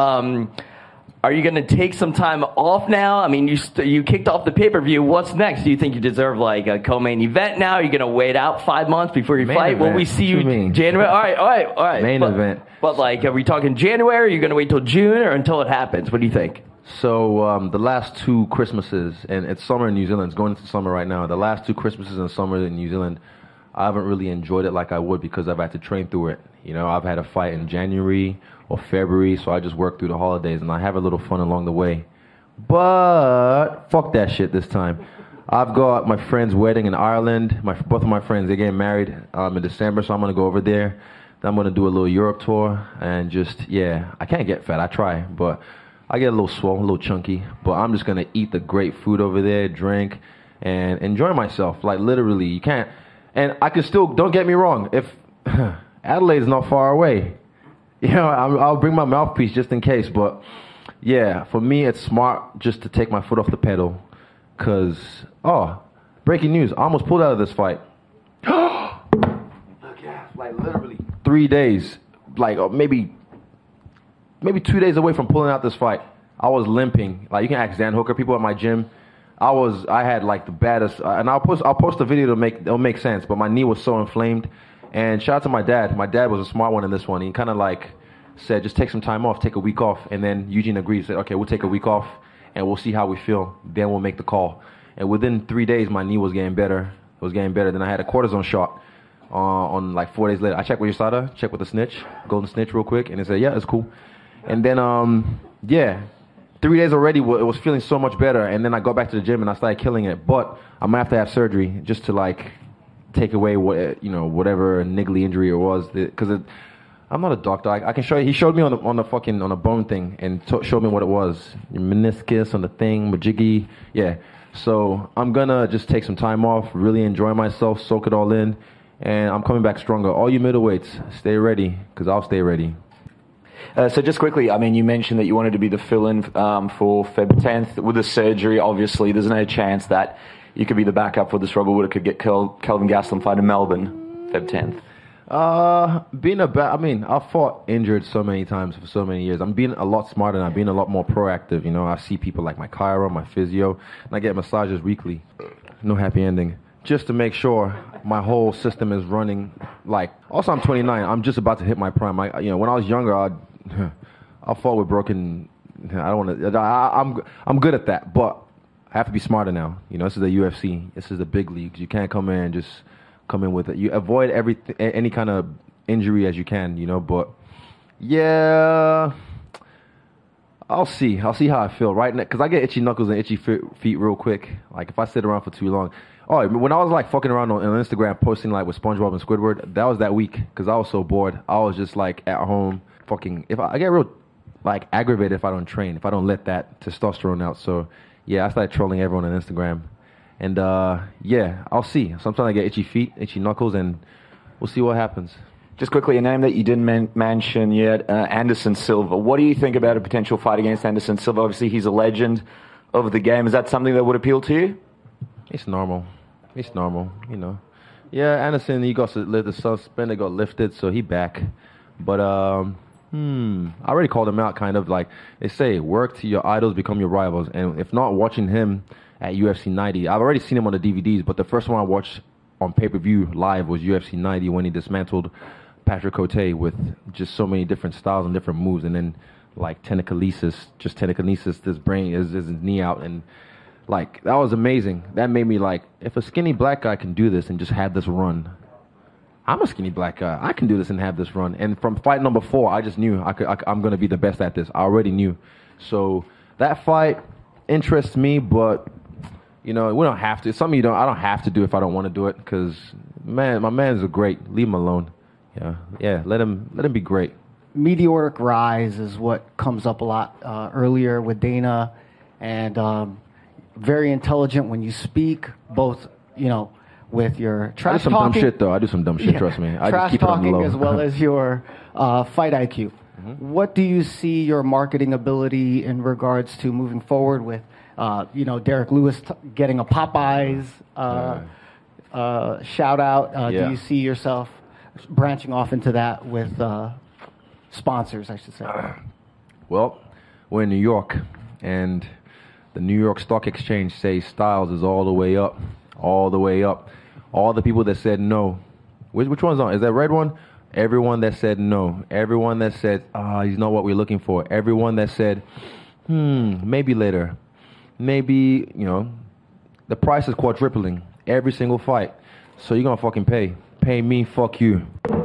[SPEAKER 3] Are you going to take some time off now? I mean, you kicked off the pay-per-view. What's next? Do you think you deserve like a co-main event now? Are you going to wait out 5 months before you fight? Will we see you January? All right.
[SPEAKER 11] Main event.
[SPEAKER 3] But like, are we talking January? Are you going to wait till June or until it happens? What do you think?
[SPEAKER 11] So the last 2 Christmases, and it's summer in New Zealand. It's going into summer right now. The last 2 Christmases in summer in New Zealand, I haven't really enjoyed it like I would because I've had to train through it. I've had a fight in January or February, so I just work through the holidays, and I have a little fun along the way. But fuck that shit this time. I've got my friend's wedding in Ireland. Both of my friends, they're getting married in December, so I'm going to go over there. Then I'm going to do a little Europe tour, and just, yeah, I can't get fat. I try, but I get a little swole, a little chunky. But I'm just going to eat the great food over there, drink, and enjoy myself. Like, literally, you can't. And I can still, don't get me wrong, if Adelaide's not far away, I'll bring my mouthpiece just in case. But yeah, for me, it's smart just to take my foot off the pedal. Because, breaking news, I almost pulled out of this fight. Like literally 3 days, like maybe maybe 2 days away from pulling out this fight. I was limping. Like, you can ask Dan Hooker, people at my gym. I had like the baddest, and I'll post a video it'll make sense, but my knee was so inflamed. And shout out to my dad. My dad was a smart one in this one. He kind of like said, just take some time off, take a week off. And then Eugene agreed, said, okay, we'll take a week off and we'll see how we feel. Then we'll make the call. And within 3 days, my knee was getting better. It was getting better. Then I had a cortisone shot on like 4 days later. I checked with USADA, checked with the snitch, golden snitch real quick. And they said, yeah, it's cool. And then, 3 days already, it was feeling so much better. And then I got back to the gym and I started killing it. But I'm going to have surgery just to like take away whatever niggly injury it was. Because I'm not a doctor. I can show you. He showed me on a bone thing and showed me what it was. Your meniscus on the thing, majiggy. Yeah. So I'm going to just take some time off, really enjoy myself, soak it all in. And I'm coming back stronger. All you middleweights, stay ready because I'll stay ready.
[SPEAKER 4] So just quickly, I mean, you mentioned that you wanted to be the fill-in for Feb 10th. With the surgery, obviously, there's no chance that you could be the backup for this Robert Whittaker get Kelvin Gastelum fight in Melbourne, Feb 10th. I've fought injured so many times for so many years. I'm being a lot smarter and I'm being a lot more proactive. You know, I see people like my chiro, my physio, and I get massages weekly. No happy ending. Just to make sure my whole system is running. Like, also I'm 29. I'm just about to hit my prime. When I was younger, I fought with broken. I'm good at that, but I have to be smarter now. You know, this is the UFC. This is the big leagues. You can't come in and just come in with it. You avoid any kind of injury as you can. You know, but yeah, I'll see. I'll see how I feel right now because I get itchy knuckles and itchy feet real quick. Like if I sit around for too long. Oh, when I was like fucking around on Instagram posting like with SpongeBob and Squidward, that was that week because I was so bored. I was just like at home fucking. If I get real like aggravated if I don't train, if I don't let that testosterone out. So yeah, I started trolling everyone on Instagram, and I'll see. Sometimes I get itchy feet, itchy knuckles, and we'll see what happens. Just quickly, a name that you didn't mention yet, Anderson Silva. What do you think about a potential fight against Anderson Silva? Obviously, he's a legend of the game. Is that something that would appeal to you?
[SPEAKER 11] It's normal. It's normal, you know. Yeah, Anderson, he got the suspended, got lifted, so he back. But I already called him out, kind of like they say, work till your idols become your rivals. And if not watching him at UFC 90, I've already seen him on the DVDs, but the first one I watched on pay-per-view live was UFC 90 when he dismantled Patrick Cote with just so many different styles and different moves, and then like tendinokinesis, this brain is his knee out, and like that was amazing. That made me like, if a skinny black guy can do this and just have this run, I'm a skinny black guy. I can do this and have this run. And from fight number 4, I just knew I'm going to be the best at this. I already knew. So that fight interests me, but you know, we don't have to. It's something I don't have to do if I don't want to do it because my man's a great. Leave him alone. Yeah. Let him be great.
[SPEAKER 13] Meteoric rise is what comes up a lot earlier with Dana, and very intelligent when you speak, both, you know, with your trash talking.
[SPEAKER 11] I do some dumb shit, though. I do some dumb shit, trust me. I
[SPEAKER 13] trash
[SPEAKER 11] just keep it on the low.
[SPEAKER 13] Talking as well as your fight IQ.
[SPEAKER 11] Mm-hmm.
[SPEAKER 13] What do you see your marketing ability in regards to moving forward with, Derek Lewis getting a Popeyes shout out? Do you see yourself branching off into that with sponsors, I should say?
[SPEAKER 11] Well, we're in New York, and the New York Stock Exchange says Styles is all the way up. All the way up. All the people that said no. Which one's on? Is that red one? Everyone that said no. Everyone that said, he's not what we're looking for. Everyone that said, maybe later. Maybe, you know, the price is quadrupling every single fight. So you're going to fucking pay. Pay me, fuck you.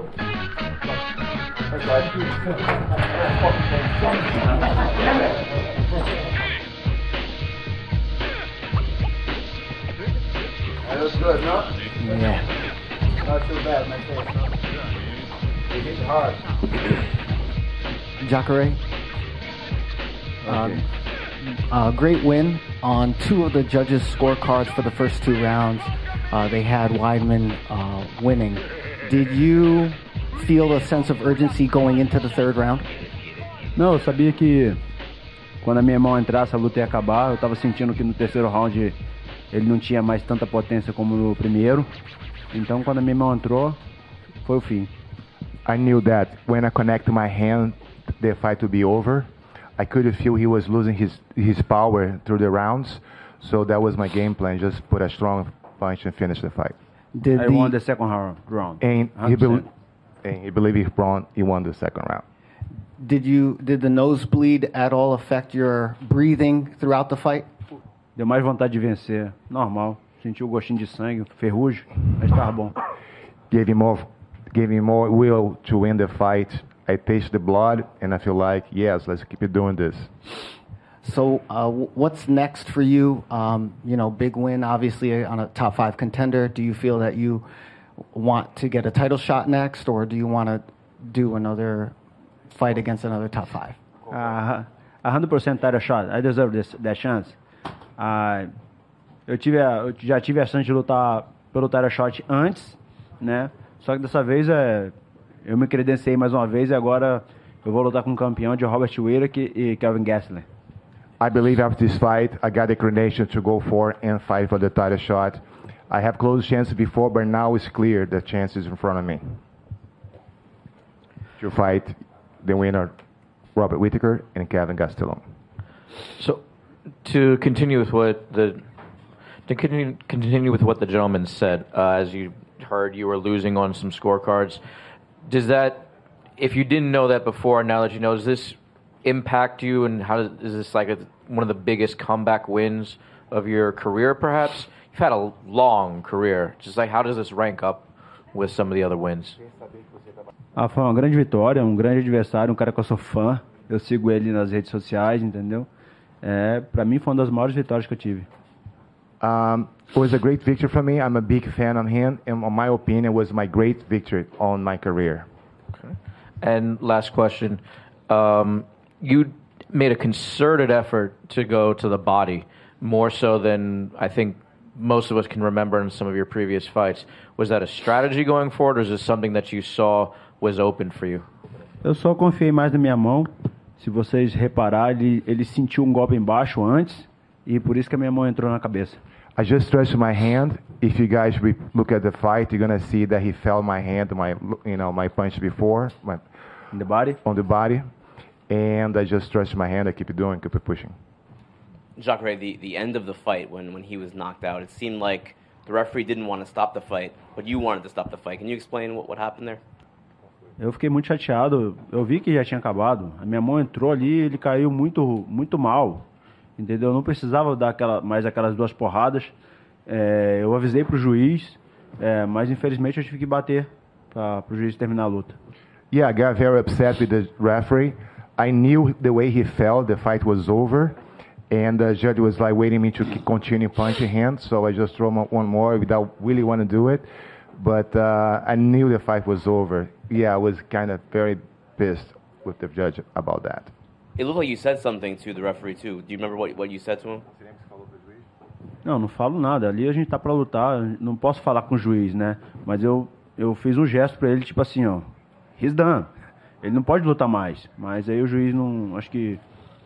[SPEAKER 1] That was good, no?
[SPEAKER 13] Yeah.
[SPEAKER 1] Not too bad, my face, no? It hit hard.
[SPEAKER 13] Jacare, great win on 2 of the judges' scorecards for the first 2 rounds. They had Weidman winning. Did you feel a sense of urgency going into the 3rd round?
[SPEAKER 14] Não, eu sabia que quando a minha mão entrasse a luta ia acabar. Eu estava sentindo que no 3º round ele não tinha mais tanta potência como no primeiro. Então quando a minha mão entrou, foi o fim.
[SPEAKER 15] I knew that when I connect my hand the fight to be over. I could feel he was losing his power through the rounds, so that was my game plan. Just put a strong punch and finish the fight.
[SPEAKER 14] I won the second round.
[SPEAKER 15] And he believed he won the second round.
[SPEAKER 13] Did the nosebleed at all affect your breathing throughout the fight?
[SPEAKER 14] Deu mais vontade de vencer, normal. Sentiu o gostinho de sangue, ferrugem, mas estava bom.
[SPEAKER 15] Gave me more will to win the fight. I taste the blood, and I feel like, yes, let's keep doing this.
[SPEAKER 13] So, what's next for you? Big win, obviously, on a top 5 contender. Do you feel that you want to get a title shot next, or do you want to do another fight against another top 5?
[SPEAKER 14] 100% title shot. I deserve that chance. Eu já tive a chance de lutar pelo title shot antes, né? Só que dessa vez eu me credenciei mais uma vez e agora eu vou lutar com um campeão de Robert Whittaker e Kelvin Gastelum.
[SPEAKER 15] I believe after this fight, I got the credential to go for and fight for the title shot. I have close chances before, but now it's clear the chance is in front of me to fight the winner, Robert Whittaker and Kelvin Gastelum.
[SPEAKER 7] So, to continue with what the gentleman said, as you heard, you were losing on some scorecards. Does that, if you didn't know that before, now that you know, does this impact you, and is this like one of the biggest comeback wins of your career, perhaps? You've had a long career. Just like, how does this rank up with some of the other wins?
[SPEAKER 14] Foi uma grande vitória, um grande adversário, um cara que eu sou fã. Eu sigo ele nas redes sociais, entendeu? Para mim foi uma das maiores vitórias que eu tive.
[SPEAKER 15] It was a great victory for me. I'm a big fan of him, and in my opinion, it was my great victory on my career.
[SPEAKER 7] Okay. And last question. You made a concerted effort to go to the body, more so than I think most of us can remember in some of your previous fights. Was that a strategy going forward, or is this something that you saw was open for you?
[SPEAKER 14] Eu só confiei mais na minha mão. Se vocês repararem, ele sentiu um golpe embaixo antes, e por isso que a minha mão entrou na cabeça.
[SPEAKER 15] I just trusted my hand. If you guys look at the fight, you're gonna see that he felt my hand, my punch before,
[SPEAKER 14] in the body,
[SPEAKER 15] on the body, and I just trusted my hand. I keep pushing.
[SPEAKER 2] Jacare, the end of the fight when he was knocked out, it seemed like the referee didn't want to stop the fight, but you wanted to stop the fight. Can you explain what happened there?
[SPEAKER 14] Eu fiquei muito chateado. Eu vi que já tinha acabado. A minha mão entrou ali, ele caiu muito mal. Entendeu? Eu não precisava dar mais aquelas 2 porradas. Eu avisei pro juiz, mas infelizmente eu tive que bater pro juiz terminar a luta.
[SPEAKER 15] Yeah, I got very upset with the referee. I knew the way he felt, the fight was over, and the judge was like waiting me to continue punching him, so I just threw one more without really want to do it. But I knew the fight was over. Yeah, I was kind of very pissed with the judge about that.
[SPEAKER 2] It looked like you said something to the referee too. Do you remember what you said to him?
[SPEAKER 14] Não falo nada. Ali a gente tá para lutar. Não posso falar com o juiz, né? Mas eu fiz um gesto para ele, tipo assim, ó. He's done. Ele não pode lutar mais. Mas aí o juiz não... Acho que...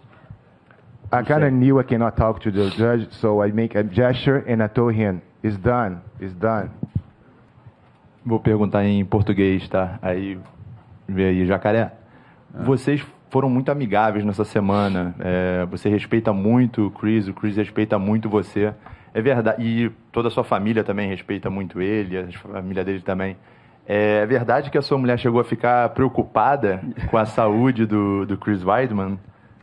[SPEAKER 15] I kind of knew I cannot talk to the judge, so I make a gesture and I told him, it's done, it's done.
[SPEAKER 16] Vou perguntar em português, tá? Aí, vê aí, Jacaré. Vocês foram muito amigáveis nessa semana. Você respeita muito o Chris respeita muito você. É verdade. E toda a sua família também respeita muito ele, a família dele também. É verdade que a sua mulher chegou a ficar preocupada com a saúde do Chris Weidman?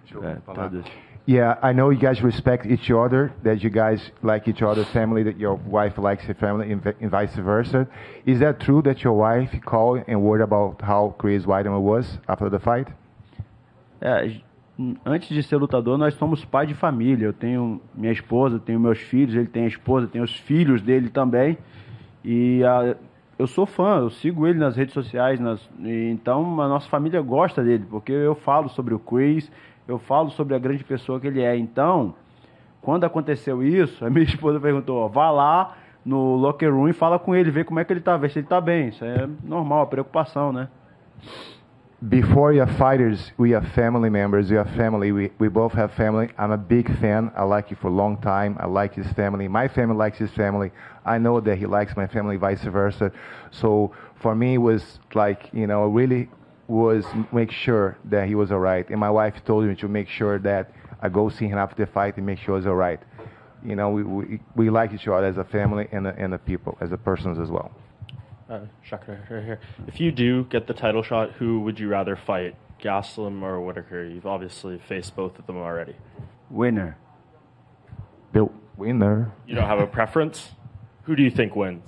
[SPEAKER 15] Yeah, I know you guys respect each other, that you guys like each other's family, that your wife likes your family, and vice versa. Is that true that your wife called and worried about how Chris Weidman was after the fight?
[SPEAKER 14] Antes de ser lutador, nós somos pai de família. Eu tenho minha esposa, tenho meus filhos, ele tem a esposa, tem os filhos dele também. E eu sou fã, eu sigo ele nas redes sociais, então a nossa família gosta dele, porque eu falo sobre o Chris, eu falo sobre a grande pessoa que ele é. Então, quando aconteceu isso, a minha esposa perguntou, vá lá no locker room e fala com ele, vê como é que ele tá, vê se ele tá bem. Isso é normal, a preocupação, né?
[SPEAKER 15] Before we are fighters, we are family members, we are family, we both have family. I'm a big fan, I like you for a long time, I like his family, my family likes his family, I know that he likes my family, vice versa. So for me it was like, really was make sure that he was all right. And my wife told me to make sure that I go see him after the fight and make sure he's all right. You know, we like each other as a family and a people, as a persons as well.
[SPEAKER 6] Jacare, right here. If you do get the title shot, who would you rather fight, Gastelum or Whittaker? You've obviously faced both of them already.
[SPEAKER 14] Winner.
[SPEAKER 15] The winner.
[SPEAKER 6] You don't have a preference? Who do you think wins?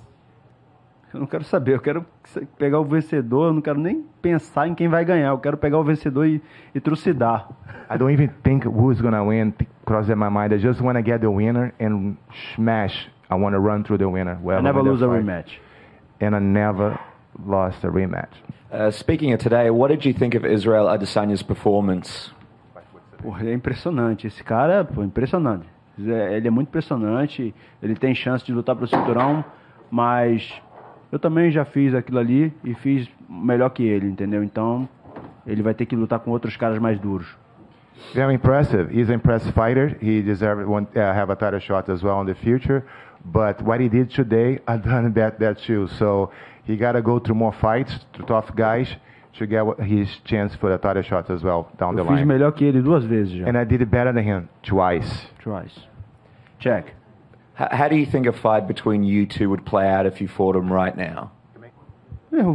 [SPEAKER 14] Eu não quero saber, eu quero pegar o vencedor, eu não quero nem pensar em quem vai ganhar, eu quero pegar o vencedor e trucidar.
[SPEAKER 15] I don't even think who's going to win crosses my mind. I just want to get the winner and smash. I want to run through the winner.
[SPEAKER 14] I never lose a rematch.
[SPEAKER 15] And I never lost a rematch.
[SPEAKER 4] Speaking of today, what did you think of Israel Adesanya's performance?
[SPEAKER 14] Porra, é impressionante. Esse cara, pô, impressionante. Ele é muito impressionante. Ele tem chance de lutar pro cinturão, mas eu também já fiz aquilo ali e fiz melhor que ele, entendeu? Então, ele vai ter que lutar com outros caras mais duros.
[SPEAKER 15] Very impressive. He's an impressive fighter. He deserves have a title shot as well in the future. But what he did today, I done that too. So he got to go through more fights, to tough guys, to get his chance for the title shot as well down the line.
[SPEAKER 14] Eu fiz melhor que ele 2 vezes já.
[SPEAKER 15] And I did it better than him twice.
[SPEAKER 14] Check.
[SPEAKER 4] How do you think a fight between you two would play out if you fought him right now?
[SPEAKER 14] Eu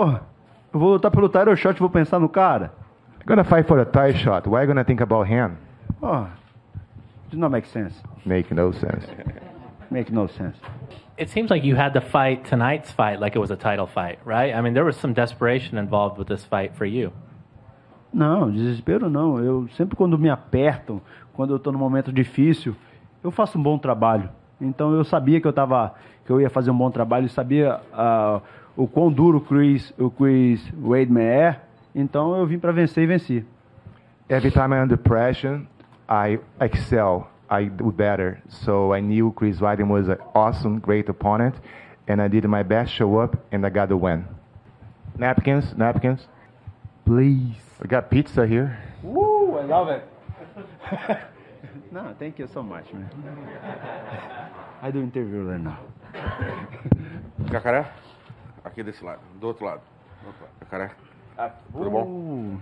[SPEAKER 14] vou lutar pelo title shot e vou pensar no cara.
[SPEAKER 15] I'm going to fight for the title shot. Why are you going to think about him?
[SPEAKER 14] Oh, does not make sense.
[SPEAKER 15] Make no sense.
[SPEAKER 14] Make no sense.
[SPEAKER 5] It seems like you had to fight tonight's fight like it was a title fight, right? I mean, there was some desperation involved with this fight for you.
[SPEAKER 14] Não, desespero não. Eu sempre quando me apertam, quando eu estou num momento difícil, eu faço um bom trabalho. Então eu sabia que eu ia fazer um bom trabalho, eu sabia o quão duro o Chris Weidman é. Então eu vim para vencer e venci.
[SPEAKER 15] Every time I'm under pressure, I excel. I do better. So I knew Chris Weidman was an awesome, great opponent, and I did my best, show up, and I got the win. Napkins,
[SPEAKER 14] please.
[SPEAKER 15] We got pizza here.
[SPEAKER 14] Woo, I love it. No, thank you so much, man. I do interview right now.
[SPEAKER 17] Jacaré? Aqui desse lado, do outro lado. Jacaré? Tudo bom?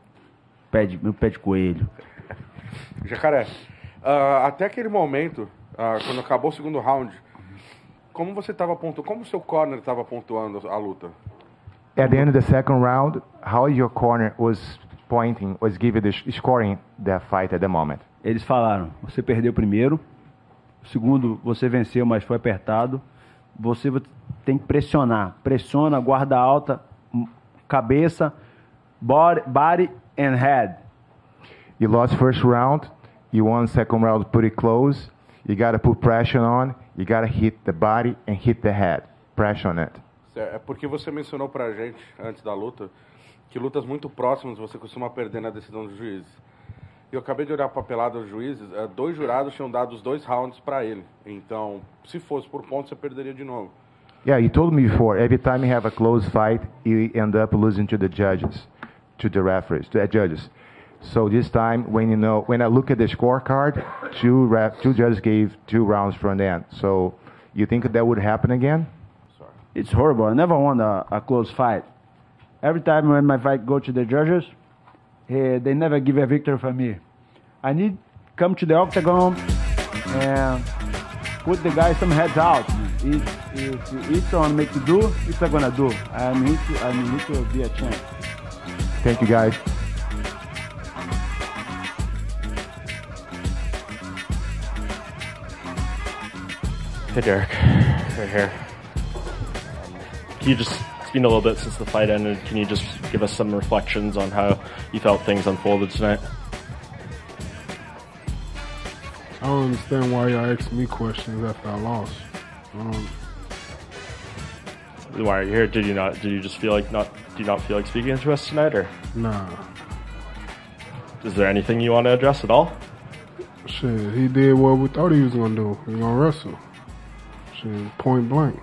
[SPEAKER 14] Meu pé de coelho.
[SPEAKER 17] Jacaré, até aquele momento, quando acabou o segundo round, como você estava pontuando, como o seu corner estava pontuando a luta?
[SPEAKER 15] At the end of the second round, how your corner was pointing, was giving the scoring that fight at the moment?
[SPEAKER 14] Eles falaram, você perdeu o primeiro, o segundo você venceu, mas foi apertado. Você tem que pressionar. Pressiona, guarda alta, cabeça, body and head.
[SPEAKER 15] You lost first round, you won second round pretty close. You got to put pressure on, you got to hit the body and hit the head. Pressure on it.
[SPEAKER 17] É porque você mencionou pra gente, antes da luta, que lutas muito próximas você costuma perder na decisão dos juízes. Eu acabei de olhar a papelada dos juízes, 2 jurados tinham dado os 2 rounds para ele. Então, se fosse por pontos, você perderia de novo.
[SPEAKER 15] Yeah, you told me before, every time you have a close fight, you end up losing to the judges, to the referees, to the judges. So this time, when I look at the scorecard, 2 judges gave 2 rounds from the end. So you think that would happen again?
[SPEAKER 14] It's horrible. I never won a close fight. Every time when my fight go to the judges, they never give a victory for me. I need come to the octagon and put the guy some heads out. If it's on make to do, it's not gonna do. I need to be a champ.
[SPEAKER 15] Thank you, guys.
[SPEAKER 6] Hey, Derek. Right here. Can you just, it's been a little bit since the fight ended, can you just give us some reflections on how you felt things unfolded tonight?
[SPEAKER 18] I don't understand why y'all asking me questions after I lost.
[SPEAKER 6] Why are you here? Did you not feel like speaking to us tonight, or?
[SPEAKER 18] Nah.
[SPEAKER 6] Is there anything you want to address at all?
[SPEAKER 18] Shit, he did what we thought he was gonna do. He gonna wrestle. Shit, point blank.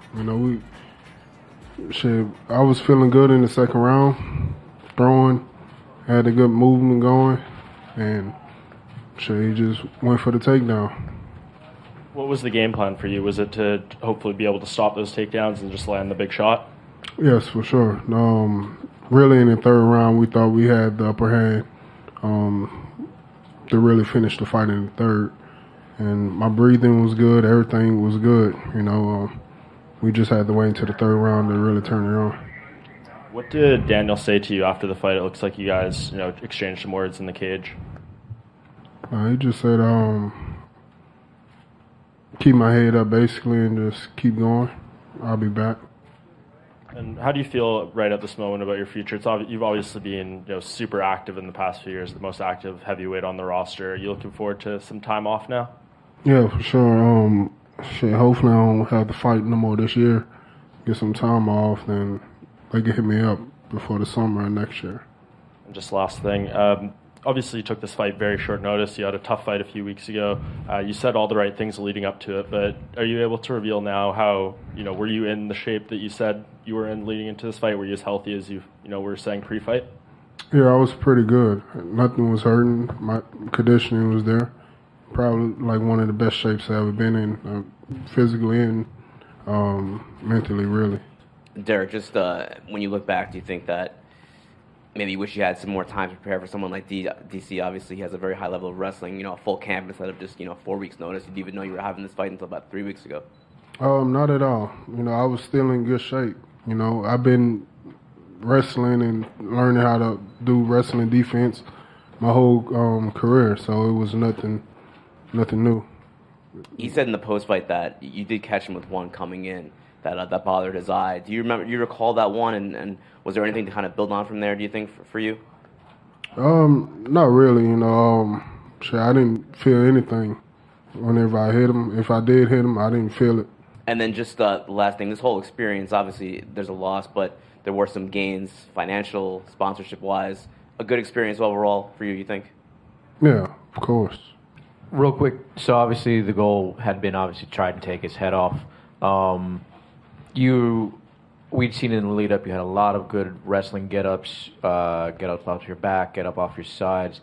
[SPEAKER 18] I was feeling good in the second round, throwing, had a good movement going, and he just went for the takedown.
[SPEAKER 6] What was the game plan for you? Was it to hopefully be able to stop those takedowns and just land the big shot?
[SPEAKER 18] Yes, for sure. really in the third round, we thought we had the upper hand to really finish the fight in the third. And my breathing was good. Everything was good. We just had to wait until the third round to really turn it on.
[SPEAKER 6] What did Daniel say to you after the fight? It looks like you guys, exchanged some words in the cage.
[SPEAKER 18] He just said, keep my head up, basically, and just keep going. I'll be back.
[SPEAKER 6] And how do you feel right at this moment about your future? You've obviously been super active in the past few years, the most active heavyweight on the roster. Are you looking forward to some time off now?
[SPEAKER 18] Yeah, for sure. Hopefully I don't have to fight no more this year. Get some time off, then they can hit me up before the summer of next year.
[SPEAKER 6] And just last thing, obviously you took this fight very short notice. You had a tough fight a few weeks ago. You said all the right things leading up to it, but are you able to reveal now how, were you in the shape that you said you were in leading into this fight? Were you as healthy as you were saying pre-fight?
[SPEAKER 18] Yeah, I was pretty good. Nothing was hurting. My conditioning was there. Probably like one of the best shapes I've ever been in, physically and mentally, really.
[SPEAKER 2] Derek, just when you look back, do you think that maybe you wish you had some more time to prepare for someone like DC? Obviously, he has a very high level of wrestling, a full camp instead of just, 4 weeks notice. You didn't even know you were having this fight until about 3 weeks ago.
[SPEAKER 18] Not at all. I was still in good shape. I've been wrestling and learning how to do wrestling defense my whole career, so it was nothing new.
[SPEAKER 2] He said in the post-fight that you did catch him with one coming in that bothered his eye. Do you recall that one, and was there anything to kind of build on from there, do you think, for you?
[SPEAKER 18] Not really, I didn't feel anything whenever I hit him. If I did hit him, I didn't feel it.
[SPEAKER 2] And then just the last thing, this whole experience, obviously there's a loss, but there were some gains, financial, sponsorship-wise. A good experience overall for you think?
[SPEAKER 18] Yeah, of course.
[SPEAKER 7] Real quick, so obviously the goal had been try to take his head off. We'd seen in the lead up, you had a lot of good wrestling get ups off your back, get up off your sides.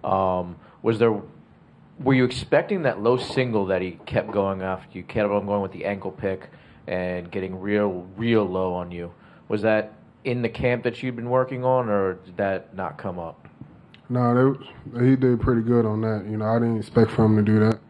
[SPEAKER 7] Were you expecting that low single that he kept going after you, kept on going with the ankle pick and getting real low on you? Was that in the camp that you'd been working on, or did that not come up?
[SPEAKER 18] No, he did pretty good on that. I didn't expect for him to do that.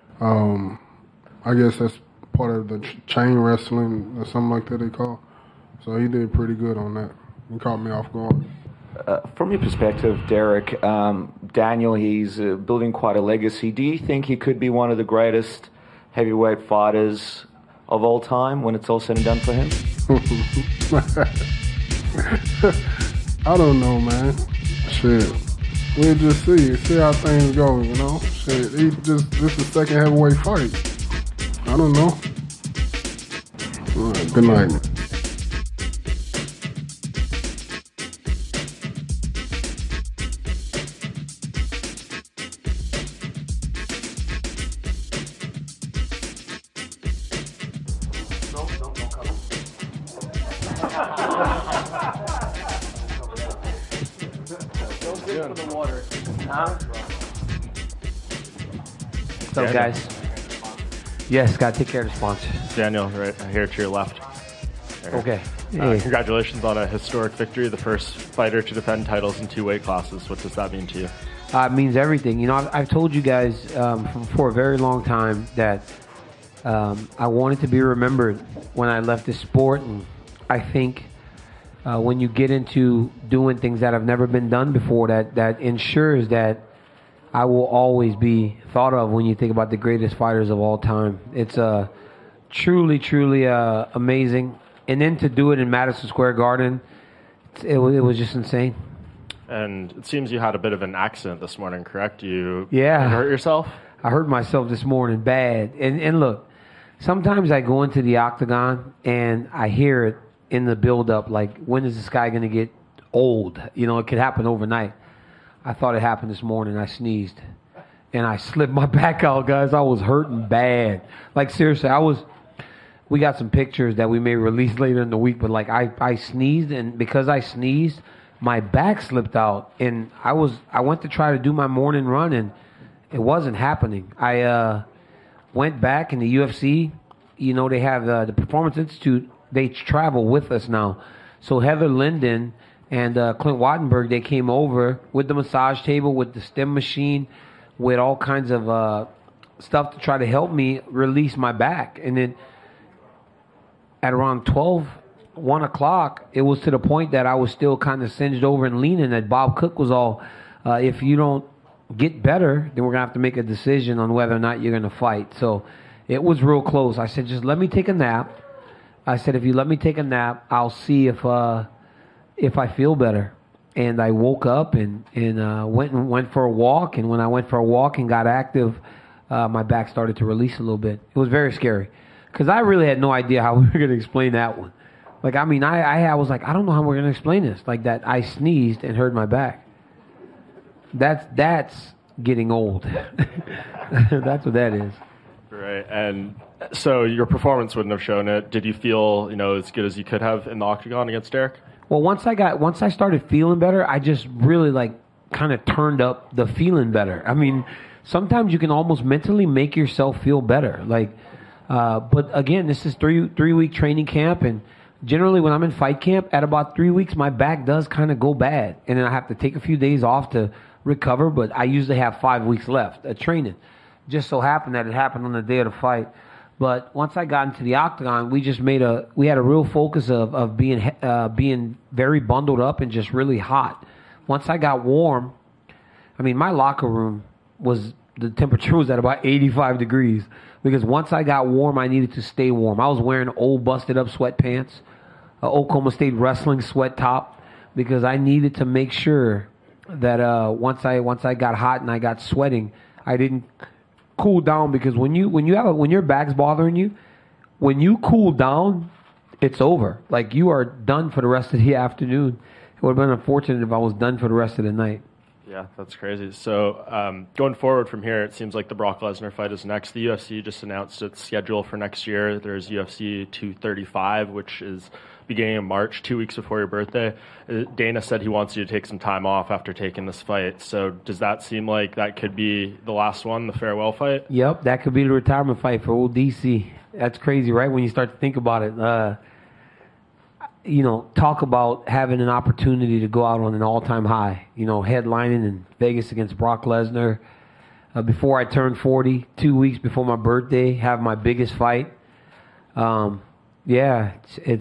[SPEAKER 18] I guess that's part of the chain wrestling or something like that they call. So he did pretty good on that. He caught me off guard.
[SPEAKER 4] From your perspective, Derek, Daniel, he's building quite a legacy. Do you think he could be one of the greatest heavyweight fighters of all time when it's all said and done for him?
[SPEAKER 18] I don't know, man. Shit. We'll just see how things go, Shit, this is the second heavyweight fight. I don't know. All right, good night.
[SPEAKER 19] What's up, guys? Yes, got to take care of the sponsor.
[SPEAKER 6] Daniel, right here to your left.
[SPEAKER 19] Okay. Hey.
[SPEAKER 6] Congratulations on a historic victory, the first fighter to defend titles in 2 weight classes. What does that mean to you?
[SPEAKER 19] It means everything. I've told you guys for a very long time that I wanted to be remembered when I left the sport, and I think when you get into doing things that have never been done before, that ensures that I will always be thought of when you think about the greatest fighters of all time. It's truly amazing. And then to do it in Madison Square Garden, it was just insane.
[SPEAKER 6] And it seems you had a bit of an accident this morning, correct? You
[SPEAKER 19] hurt
[SPEAKER 6] yourself?
[SPEAKER 19] I hurt myself this morning bad. And look, sometimes I go into the octagon and I hear it in the build-up, like, when is this guy going to get old? It could happen overnight. I thought it happened this morning. I sneezed. And I slipped my back out, guys. I was hurting bad. Like, seriously, we got some pictures that we may release later in the week, but, like, I sneezed, and because I sneezed, my back slipped out. And I went to try to do my morning run, and it wasn't happening. I went back in the UFC. They have the Performance Institute. They travel with us now. So Heather Linden And Clint Wattenberg, they came over with the massage table, with the stim machine, with all kinds of stuff to try to help me release my back. And then at around 1 o'clock, it was to the point that I was still kind of singed over and leaning, that Bob Cook was all, if you don't get better, then we're going to have to make a decision on whether or not you're going to fight. So it was real close. I said, just let me take a nap. I said, if you let me take a nap, I'll see if I feel better. And I woke up and went for a walk. And when I went for a walk and got active, my back started to release a little bit. It was very scary because I really had no idea how we were going to explain that one. Like, I mean, I was like, I don't know how we're going to explain this. Like that, I sneezed and hurt my back. That's getting old. That's what that is.
[SPEAKER 6] Right, and so your performance wouldn't have shown it. Did you feel, as good as you could have in the octagon against Derek?
[SPEAKER 19] Well, once I started feeling better, I just really kind of turned up the feeling better. I mean, sometimes you can almost mentally make yourself feel better. But again, this is 3-week training camp, and generally when I'm in fight camp, at about 3 weeks, my back does kind of go bad, and then I have to take a few days off to recover. But I usually have 5 weeks left of training. Just so happened that it happened on the day of the fight. But once I got into the octagon, we had a real focus of being very bundled up and just really hot. Once I got warm, I mean, my locker room the temperature was at about 85 degrees because once I got warm, I needed to stay warm. I was wearing old busted up sweatpants, Oklahoma State wrestling sweat top, because I needed to make sure that once I got hot and I got sweating, I didn't cool down, because when your back's bothering you, when you cool down, it's over. Like, you are done for the rest of the afternoon. It would have been unfortunate if I was done for the rest of the night.
[SPEAKER 6] Yeah, that's crazy. So going forward from here, it seems like the Brock Lesnar fight is next. The UFC just announced its schedule for next year. There's UFC 235, which is beginning of March, 2 weeks before your birthday. Dana said he wants you to take some time off after taking this fight. So does that seem like that could be the last one, the farewell fight?
[SPEAKER 19] Yep, that could be the retirement fight for old DC. That's crazy, right? When you start to think about it. Talk about having an opportunity to go out on an all-time high. Headlining in Vegas against Brock Lesnar. Before I turned 40, 2 weeks before my birthday, have my biggest fight. Yeah,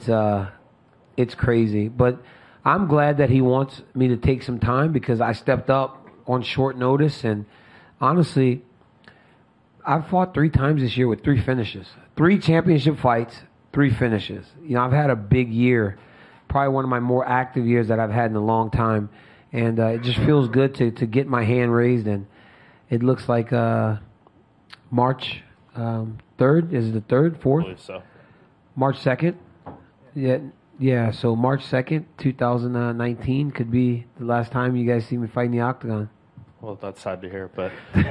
[SPEAKER 19] it's crazy. But I'm glad that he wants me to take some time, because I stepped up on short notice. And honestly, I've fought 3 times this year with 3 finishes. 3 championship fights, 3 finishes. I've had a big year, probably one of my more active years that I've had in a long time. And it just feels good to get my hand raised. And it looks like March 3rd. Is it the 3rd, 4th?
[SPEAKER 6] I believe so.
[SPEAKER 19] March 2nd. Yeah. So March 2nd, 2019 could be the last time you guys see me fight in the octagon.
[SPEAKER 6] Well, that's sad to hear. But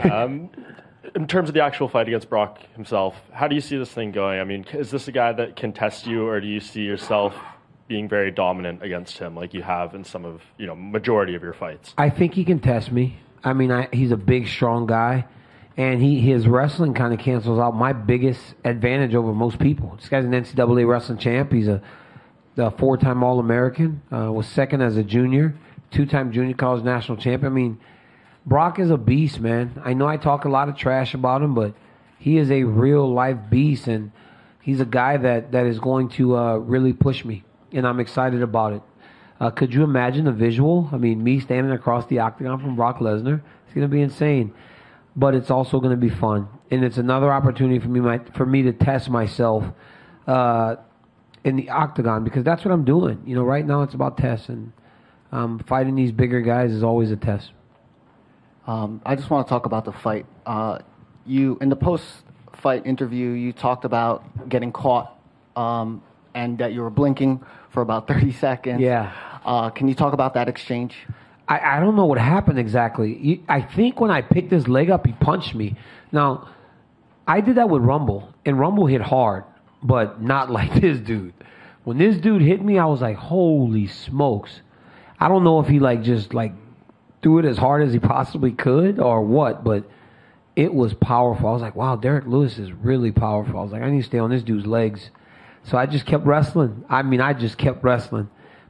[SPEAKER 6] in terms of the actual fight against Brock himself, how do you see this thing going? I mean, is this a guy that can test you, or do you see yourself being very dominant against him like you have in some of, majority of your fights?
[SPEAKER 19] I think he can test me. I mean, he's a big, strong guy. And his wrestling kind of cancels out my biggest advantage over most people. This guy's an NCAA wrestling champ. He's a 4-time All-American. Was second as a junior, 2-time junior college national champion. I mean, Brock is a beast, man. I know I talk a lot of trash about him, but he is a real-life beast, and he's a guy that is going to really push me, and I'm excited about it. Could you imagine the visual? I mean, me standing across the octagon from Brock Lesnar? It's going to be insane. But it's also going to be fun, and it's another opportunity for me to test myself in the octagon, because that's what I'm doing. Right now it's about tests, and fighting these bigger guys is always a test.
[SPEAKER 13] I just want to talk about the fight. You, in the post-fight interview, you talked about getting caught and that you were blinking for about 30 seconds.
[SPEAKER 19] Yeah.
[SPEAKER 13] Can you talk about that exchange?
[SPEAKER 19] I don't know what happened exactly. I think when I picked his leg up, he punched me. Now, I did that with Rumble, and Rumble hit hard, but not like this dude. When this dude hit me, I was like, holy smokes. I don't know if he just threw it as hard as he possibly could or what, but it was powerful. I was like, wow, Derek Lewis is really powerful. I was like, I need to stay on this dude's legs. So I just kept wrestling. I just kept wrestling.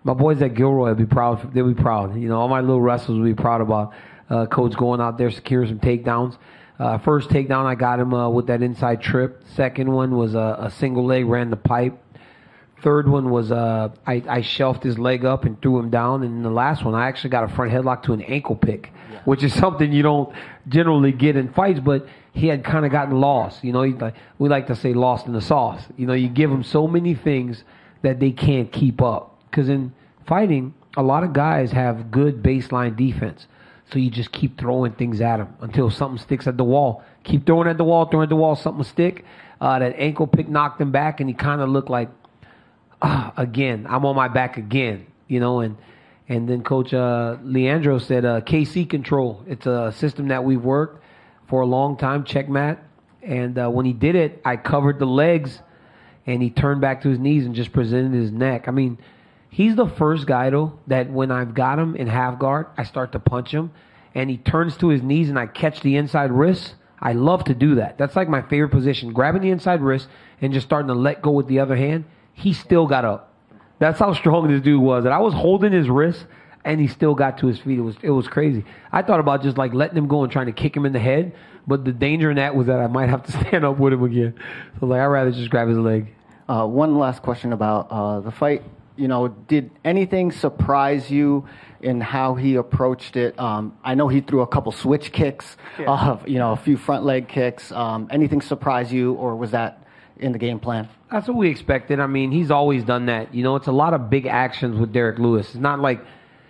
[SPEAKER 19] My boys at Gilroy will be proud. They'll be proud. You know, all my little wrestlers will be proud about Coach going out there securing some takedowns. First takedown, I got him with that inside trip. Second one was a single leg, ran the pipe. Third one was I shelved his leg up and threw him down. And the last one, I actually got a front headlock to an ankle pick, which is something you don't generally get in fights, but he had kind of gotten lost. You know, we like to say lost in the sauce. You know, you give them so many things that they can't keep up. Because in fighting, a lot of guys have good baseline defense. So you just keep throwing things at them until something sticks at the wall. Keep throwing at the wall, something will stick. That ankle pick knocked him back, and he kind of looked like, again, I'm on my back again, you know. And then Coach Leandro said, KC control. It's a system that we've worked for a long time, checkmat. And when he did it, I covered the legs, and he turned back to his knees and just presented his neck. I mean, he's the first guy, though, that when I've got him in half guard, I start to punch him, and he turns to his knees, and I catch the inside wrist. I love to do that. That's like my favorite position, grabbing the inside wrist and just starting to let go with the other hand. He still got up. That's how strong this dude was. And I was holding his wrist, and he still got to his feet. It was crazy. I thought about just like letting him go and trying to kick him in the head, but the danger in that was that I might have to stand up with him again. So like I'd rather just grab his leg.
[SPEAKER 13] One last question about the fight. You know, did anything surprise you in how he approached it? I know he threw a couple switch kicks, a few front leg kicks. Anything surprise you, or was that in the game plan?
[SPEAKER 19] That's what we expected. I mean, he's always done that. You know, it's a lot of big actions with Derek Lewis. It's not like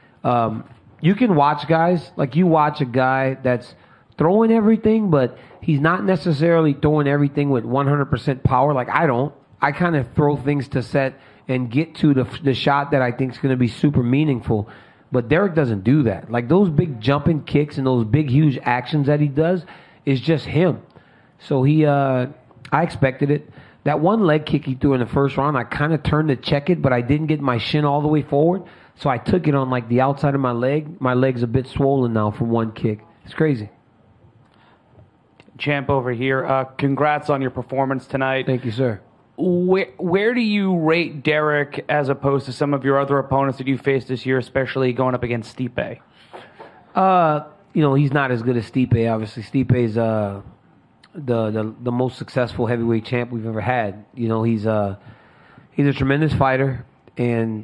[SPEAKER 19] you can watch guys, like you watch a guy that's throwing everything, but he's not necessarily throwing everything with 100% power. Like I don't. I kind of throw things to set and get to the shot that I think is going to be super meaningful. But Derek doesn't do that. Like those big jumping kicks and those big, huge actions that he does is just him. So I expected it. That one leg kick he threw in the first round, I kind of turned to check it, but I didn't get my shin all the way forward. So I took it on like the outside of my leg. My leg's a bit swollen now from one kick. It's crazy.
[SPEAKER 20] Champ over here. Congrats on your performance tonight.
[SPEAKER 19] Thank you, sir.
[SPEAKER 20] Where do you rate Derek as opposed to some of your other opponents that you faced this year, especially going up against Stipe?
[SPEAKER 19] You know, he's not as good as Stipe, obviously. Stipe's the most successful heavyweight champ we've ever had. You know, he's a tremendous fighter, and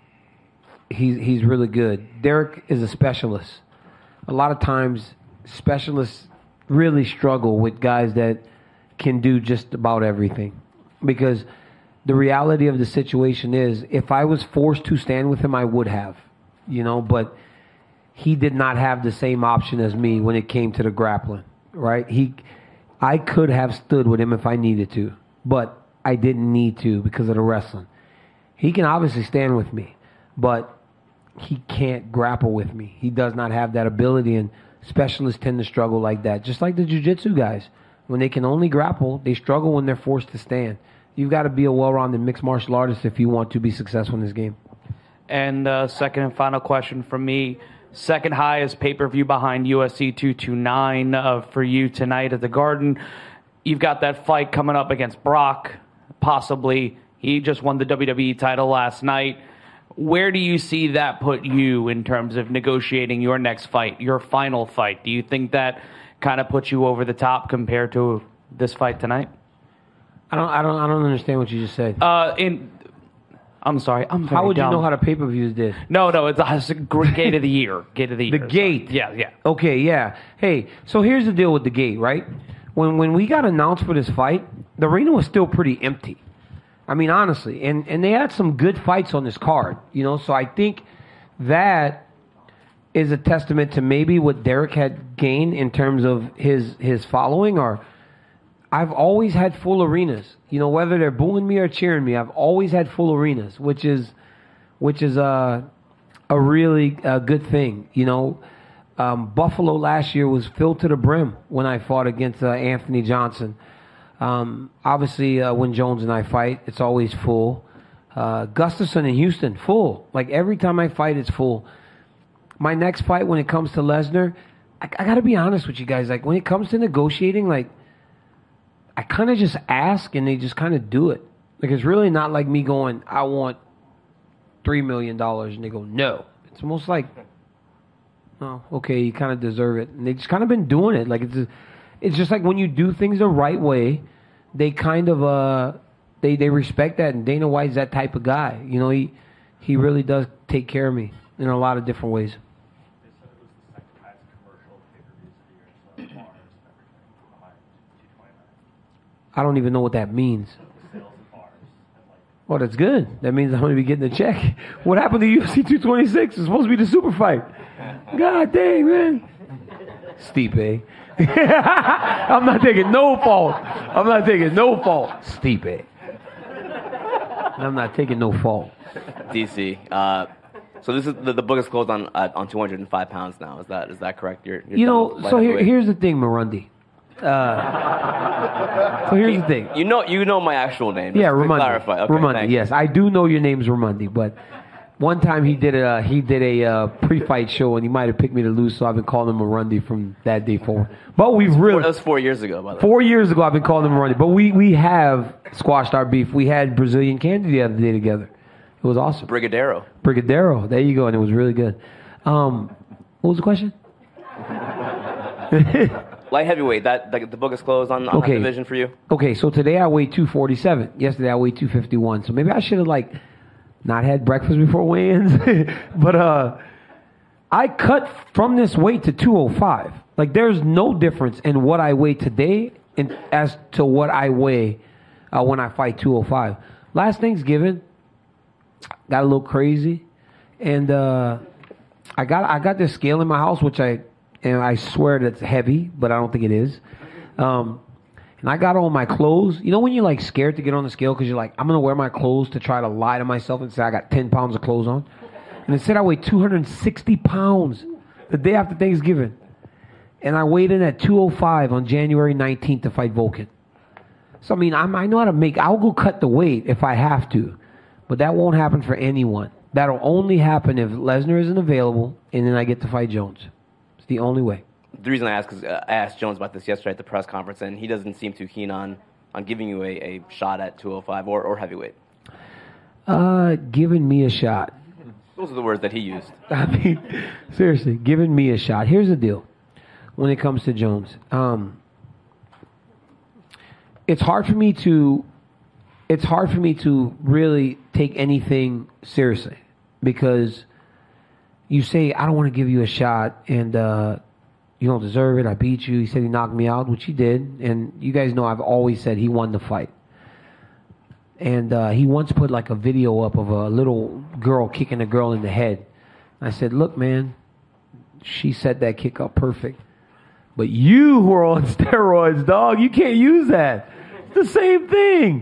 [SPEAKER 19] he's really good. Derek is a specialist. A lot of times, specialists really struggle with guys that can do just about everything. Because the reality of the situation is, if I was forced to stand with him, I would have, you know, but he did not have the same option as me when it came to the grappling, right? I could have stood with him if I needed to, but I didn't need to because of the wrestling. He can obviously stand with me, but he can't grapple with me. He does not have that ability, and specialists tend to struggle like that, just like the jiu-jitsu guys. When they can only grapple, they struggle when they're forced to stand. You've got to be a well-rounded mixed martial artist if you want to be successful in this game.
[SPEAKER 20] And second and final question from me. Second highest pay-per-view behind UFC 229 for you tonight at the Garden. You've got that fight coming up against Brock, possibly. He just won the WWE title last night. Where do you see that put you in terms of negotiating your next fight, your final fight? Do you think that kind of puts you over the top compared to this fight tonight?
[SPEAKER 19] I don't understand what you just said.
[SPEAKER 20] I'm sorry.
[SPEAKER 19] How would you know how the pay-per-views did?
[SPEAKER 20] No, it's a gate of the year. Gate of the year.
[SPEAKER 19] The gate.
[SPEAKER 20] Yeah.
[SPEAKER 19] Okay, yeah. Hey, so here's the deal with the gate, right? When we got announced for this fight, the arena was still pretty empty. I mean, honestly, and they had some good fights on this card, you know. So I think that is a testament to maybe what Derek had gained in terms of his following. Or I've always had full arenas, you know, whether they're booing me or cheering me. I've always had full arenas, which is a really good thing, you know. Buffalo last year was filled to the brim when I fought against Anthony Johnson. Obviously, when Jones and I fight, it's always full. Gustafson in Houston, full. Like every time I fight, it's full. My next fight, when it comes to Lesnar, I got to be honest with you guys. Like when it comes to negotiating, like I kind of just ask and they just kind of do it. Like it's really not like me going, I want $3 million, and they go, no. It's almost like, oh, okay, you kind of deserve it. And they've just kind of been doing it. Like it's just like when you do things the right way, they kind of they respect that. And Dana White's that type of guy. You know, he really does take care of me in a lot of different ways. I don't even know what that means. Oh, that's good. That means I'm going to be getting a check. What happened to UFC 226? It's supposed to be the super fight. God dang, man. Stipe. I'm not taking no fault. Stipe. I'm not taking no fault.
[SPEAKER 2] DC. So this is the book is closed on 205 pounds now. Is that correct? You're
[SPEAKER 19] so here's the thing, Marundi. So here's the thing.
[SPEAKER 2] You know my actual name.
[SPEAKER 19] Yeah,
[SPEAKER 2] Just to
[SPEAKER 19] Ramundi.
[SPEAKER 2] clarify. Okay,
[SPEAKER 19] Ramundi.
[SPEAKER 2] thanks.
[SPEAKER 19] Yes, I do know your name's Ramundi, but one time he did a pre-fight show and he might have picked me to lose, so I've been calling him Marundi from that day forward. But we've really
[SPEAKER 2] That was 4 years ago, by the way.
[SPEAKER 19] 4 years ago I've been calling him Marundi, but we have squashed our beef. We had Brazilian candy the other day together. It was awesome. Brigadeiro. There you go, and it was really good. What was the question?
[SPEAKER 2] Light heavyweight. The book is closed on that division for you.
[SPEAKER 19] Okay, so today I weighed 247. Yesterday I weighed 251. So maybe I should have not had breakfast before weigh-ins. But I cut from this weight to 205. There's no difference in what I weigh today as to what I weigh when I fight 205. Last Thanksgiving, got a little crazy, and I got this scale in my house, which I swear that's heavy, but I don't think it is. And I got all my clothes. You know when you're scared to get on the scale because you're like, I'm going to wear my clothes to try to lie to myself and say I got 10 pounds of clothes on? And it said I weighed 260 pounds the day after Thanksgiving. And I weighed in at 205 on January 19th to fight Volkan. So, I mean, I know how to I'll go cut the weight if I have to. But that won't happen for anyone. That'll only happen if Lesnar isn't available and then I get to fight Jones. It's the only way.
[SPEAKER 2] The reason I asked is I asked Jones about this yesterday at the press conference, and he doesn't seem too keen on giving you a shot at 205 or heavyweight.
[SPEAKER 19] Giving me a shot.
[SPEAKER 2] Those are the words that he used.
[SPEAKER 19] I mean, seriously, giving me a shot. Here's the deal. When it comes to Jones, it's hard for me to really take anything seriously because you say, I don't want to give you a shot and you don't deserve it. I beat you. He said he knocked me out, which he did. And you guys know I've always said he won the fight. And he once put a video up of a little girl kicking a girl in the head. I said, look, man, she set that kick up perfect. But you who are on steroids, dog, you can't use that. It's the same thing.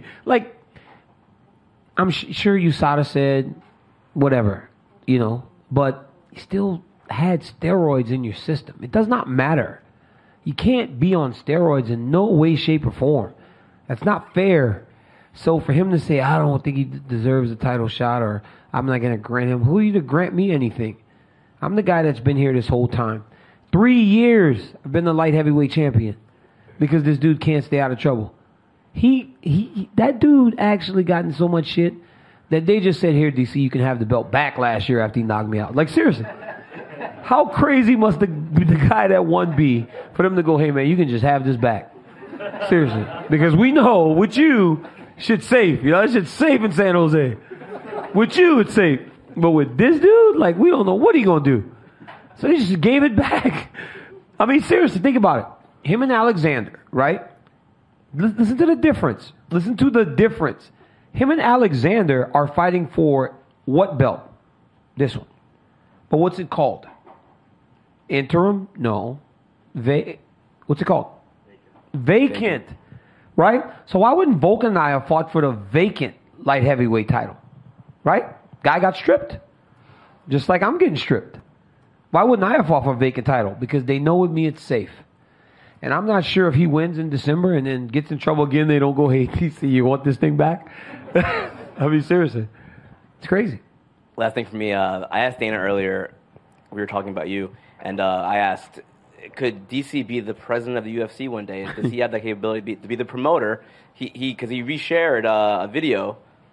[SPEAKER 19] I'm sure USADA said whatever, but you still had steroids in your system. It does not matter. You can't be on steroids in no way, shape, or form. That's not fair. So for him to say, I don't think he deserves a title shot or I'm not going to grant him, who are you to grant me anything? I'm the guy that's been here this whole time. 3 years I've been the light heavyweight champion because this dude can't stay out of trouble. That dude actually got in so much shit that they just said, here, DC, you can have the belt back last year after he knocked me out. Seriously. How crazy must the guy that won be for them to go, hey, man, you can just have this back? Seriously. Because we know with you, shit's safe. That shit's safe in San Jose. With you, it's safe. But with this dude, we don't know what he going to do. So they just gave it back. I mean, seriously, think about it. Him and Alexander, right? Listen to the difference. Listen to the difference. Him and Alexander are fighting for what belt? This one. But what's it called? Interim? No. What's it called? Vacant. Right? So why wouldn't Volkan and I have fought for the vacant light heavyweight title? Right? Guy got stripped. Just like I'm getting stripped. Why wouldn't I have fought for a vacant title? Because they know with me it's safe. And I'm not sure if he wins in December and then gets in trouble again, they don't go, hey, TC, you want this thing back? I mean, seriously. It's crazy.
[SPEAKER 2] Last thing for me, I asked Dana earlier, we were talking about you, and I asked, could DC be the president of the UFC one day? Does he have the capability to be the promoter? Because he reshared a video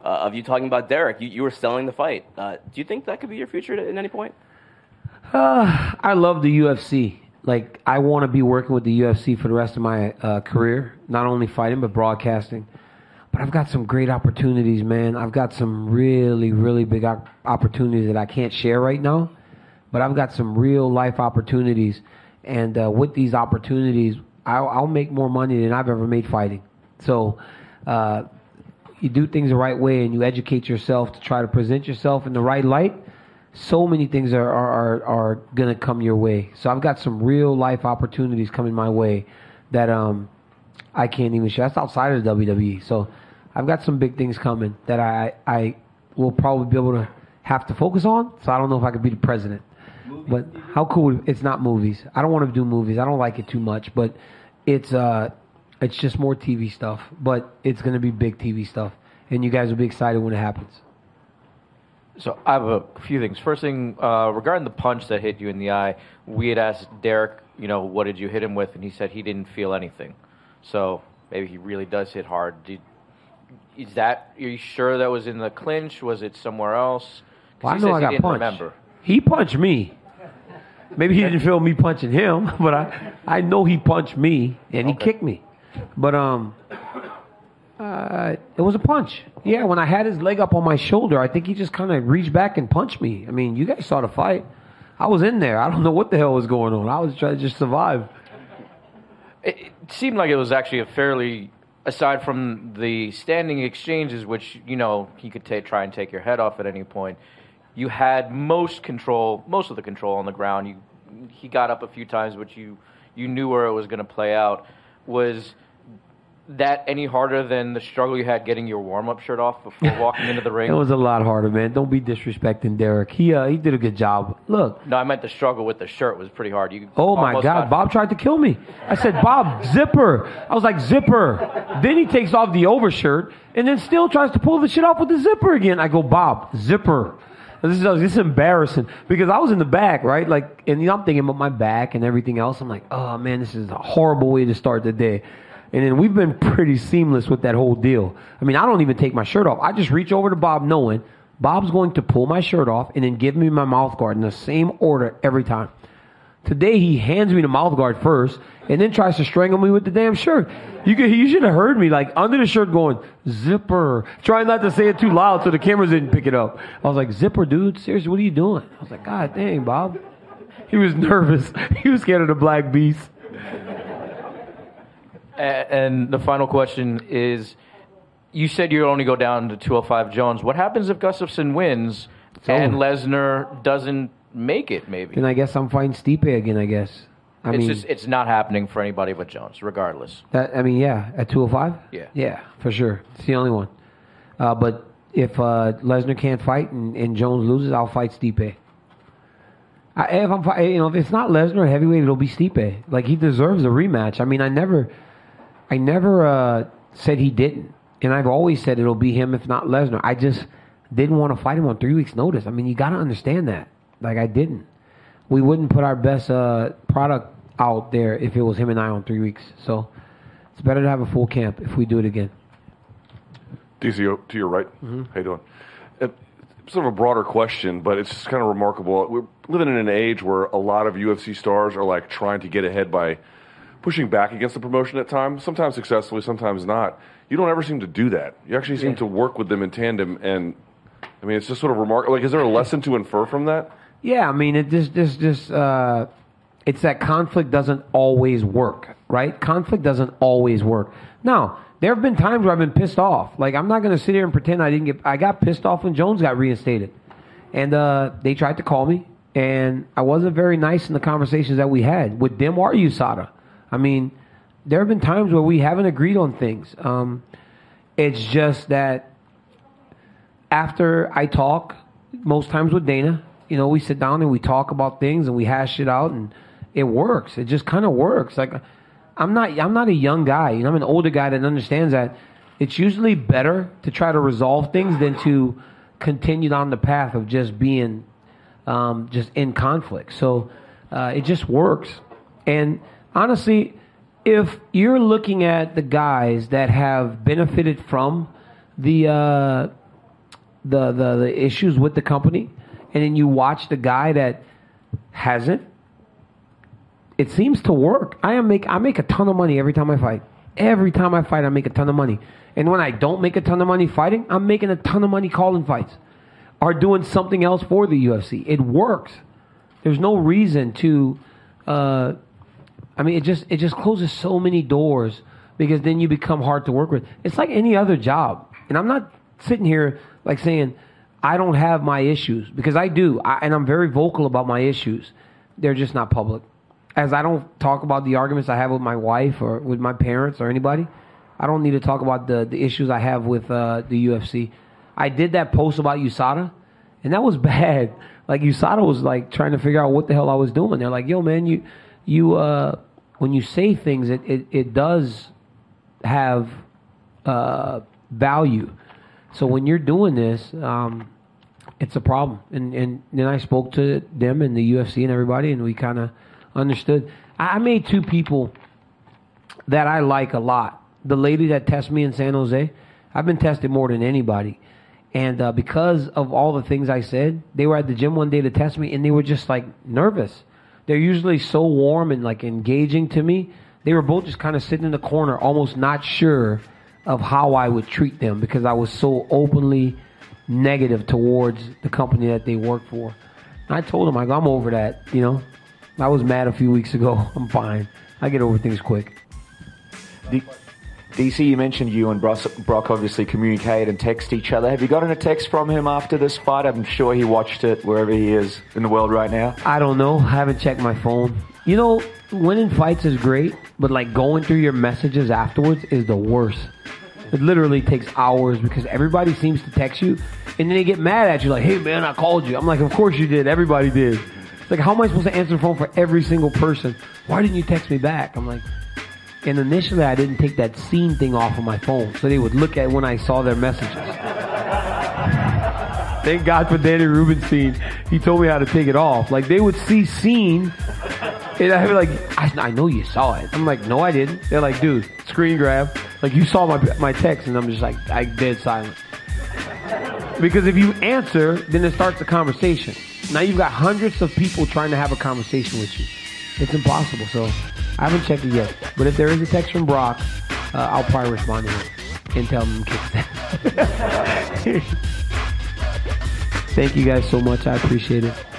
[SPEAKER 2] of you talking about Derek. You were selling the fight. Do you think that could be your future at any point?
[SPEAKER 19] I love the UFC. Like, I want to be working with the UFC for the rest of my career, not only fighting but broadcasting. But I've got some great opportunities, man. I've got some really, really big opportunities that I can't share right now. But I've got some real life opportunities. And with these opportunities, I'll make more money than I've ever made fighting. So you do things the right way and you educate yourself to try to present yourself in the right light. So many things are going to come your way. So I've got some real life opportunities coming my way that I can't even share. That's outside of the WWE. So I've got some big things coming that I will probably be able to have to focus on. So I don't know if I could be the president. But how cool? It's not movies. I don't want to do movies. I don't like it too much. But it's just more TV stuff. But it's going to be big TV stuff. And you guys will be excited when it happens.
[SPEAKER 7] So I have a few things. First thing, regarding the punch that hit you in the eye, we had asked Derek, what did you hit him with? And he said he didn't feel anything. So maybe he really does hit hard. Are you sure that was in the clinch? Was it somewhere else?
[SPEAKER 19] Well, I know I got punched.
[SPEAKER 7] Remember.
[SPEAKER 19] He punched me. Maybe he didn't feel me punching him, but I know he punched me and he kicked me. But it was a punch. Yeah, when I had his leg up on my shoulder, I think he just kind of reached back and punched me. I mean, you guys saw the fight. I was in there. I don't know what the hell was going on. I was trying to just survive.
[SPEAKER 7] It seemed like it was actually a fairly, aside from the standing exchanges, which, he could try and take your head off at any point, you had most of the control on the ground. He got up a few times, but you knew where it was going to play out. Was that any harder than the struggle you had getting your warm-up shirt off before walking into the ring?
[SPEAKER 19] It was a lot harder, man. Don't be disrespecting Derek. He did a good job. Look.
[SPEAKER 7] No, I meant the struggle with the shirt was pretty hard.
[SPEAKER 19] Oh, my God. Bob tried to kill me. I said, Bob, zipper. I was like, zipper. Then he takes off the overshirt and then still tries to pull the shit off with the zipper again. I go, Bob, zipper. This is embarrassing because I was in the back, right? Like, and I'm thinking about my back and everything else. I'm like, oh, man, this is a horrible way to start the day. And then we've been pretty seamless with that whole deal. I mean, I don't even take my shirt off. I just reach over to Bob knowing Bob's going to pull my shirt off and then give me my mouth guard in the same order every time. Today, he hands me the mouth guard first and then tries to strangle me with the damn shirt. You should have heard me, like, under the shirt going, zipper. Trying not to say it too loud so the cameras didn't pick it up. I was like, zipper, dude, seriously, what are you doing? I was like, God dang, Bob. He was nervous. He was scared of the black beast.
[SPEAKER 7] And the final question is, you said you only go down to 205 Jones. What happens if Gustafsson wins and Lesnar doesn't make it, maybe?
[SPEAKER 19] Then I guess I'm fighting Stipe again, I guess.
[SPEAKER 7] It's not happening for anybody but Jones, regardless.
[SPEAKER 19] At 205?
[SPEAKER 7] Yeah.
[SPEAKER 19] Yeah, for sure. It's the only one. But if Lesnar can't fight and Jones loses, I'll fight Stipe. If it's not Lesnar heavyweight, it'll be Stipe. Like, he deserves a rematch. I mean, I never said he didn't. And I've always said it'll be him if not Lesnar. I just didn't want to fight him on 3 weeks' notice. I mean, you got to understand that. Like, I didn't. We wouldn't put our best product out there if it was him and I on 3 weeks. So it's better to have a full camp if we do it again.
[SPEAKER 21] DC, to your right. Mm-hmm. How you doing? It's sort of a broader question, but it's just kind of remarkable. We're living in an age where a lot of UFC stars are like trying to get ahead by pushing back against the promotion at times, sometimes successfully, sometimes not. You don't ever seem to do that. You actually seem to work with them in tandem, and I mean, it's just sort of remarkable. Like, is there a lesson to infer from that?
[SPEAKER 19] Yeah, I mean, it's that conflict doesn't always work, right? Conflict doesn't always work. Now, there have been times where I've been pissed off. Like, I'm not going to sit here and pretend I got pissed off when Jones got reinstated. And they tried to call me, and I wasn't very nice in the conversations that we had with them or USADA. I mean, there have been times where we haven't agreed on things. It's just that after I talk, most times with Dana, we sit down and we talk about things and we hash it out, and it works. It just kind of works. Like, I'm not a young guy. I'm an older guy that understands that it's usually better to try to resolve things than to continue down the path of just being just in conflict. So it just works. And honestly, if you're looking at the guys that have benefited from the the issues with the company, and then you watch the guy that hasn't, it seems to work. I make a ton of money every time I fight. Every time I fight, I make a ton of money. And when I don't make a ton of money fighting, I'm making a ton of money calling fights or doing something else for the UFC. It works. There's no reason to. It just closes so many doors because then you become hard to work with. It's like any other job, and I'm not sitting here like saying I don't have my issues, because I do, and I'm very vocal about my issues. They're just not public. As I don't talk about the arguments I have with my wife or with my parents or anybody, I don't need to talk about the issues I have with the UFC. I did that post about USADA, and that was bad. Like, USADA was like trying to figure out what the hell I was doing. They're like, yo, man, you when you say things, it does have value. So when you're doing this, it's a problem. And then I spoke to them and the UFC and everybody, and we kind of understood. I made two people that I like a lot. The lady that tested me in San Jose, I've been tested more than anybody. And because of all the things I said, they were at the gym one day to test me, and they were just like nervous. They're usually so warm and like engaging to me. They were both just kind of sitting in the corner, almost not sure of how I would treat them because I was so openly negative towards the company that they work for. And I told them, I'm over that, you know. I was mad a few weeks ago. I'm fine. I get over things quick.
[SPEAKER 4] DC, you mentioned you and Brock obviously communicate and text each other. Have you gotten a text from him after this fight? I'm sure he watched it wherever he is in the world right now.
[SPEAKER 19] I don't know. I haven't checked my phone. You know, winning fights is great, but like going through your messages afterwards is the worst. It literally takes hours because everybody seems to text you, and then they get mad at you like, hey, man, I called you. I'm like, of course you did. Everybody did. It's like, how am I supposed to answer the phone for every single person? Why didn't you text me back? I'm like... And initially, I didn't take that scene thing off of my phone, so they would look at when I saw their messages. Thank God for Danny Rubenstein. He told me how to take it off. Like, they would see scene, and I'd be like, I know you saw it. I'm like, no, I didn't. They're like, dude, screen grab. Like, you saw my text, and I'm just like, I dead silent. Because if you answer, then it starts a conversation. Now you've got hundreds of people trying to have a conversation with you. It's impossible, so... I haven't checked it yet, but if there is a text from Brock, I'll probably respond to him and tell him to kick that. Thank you guys so much. I appreciate it.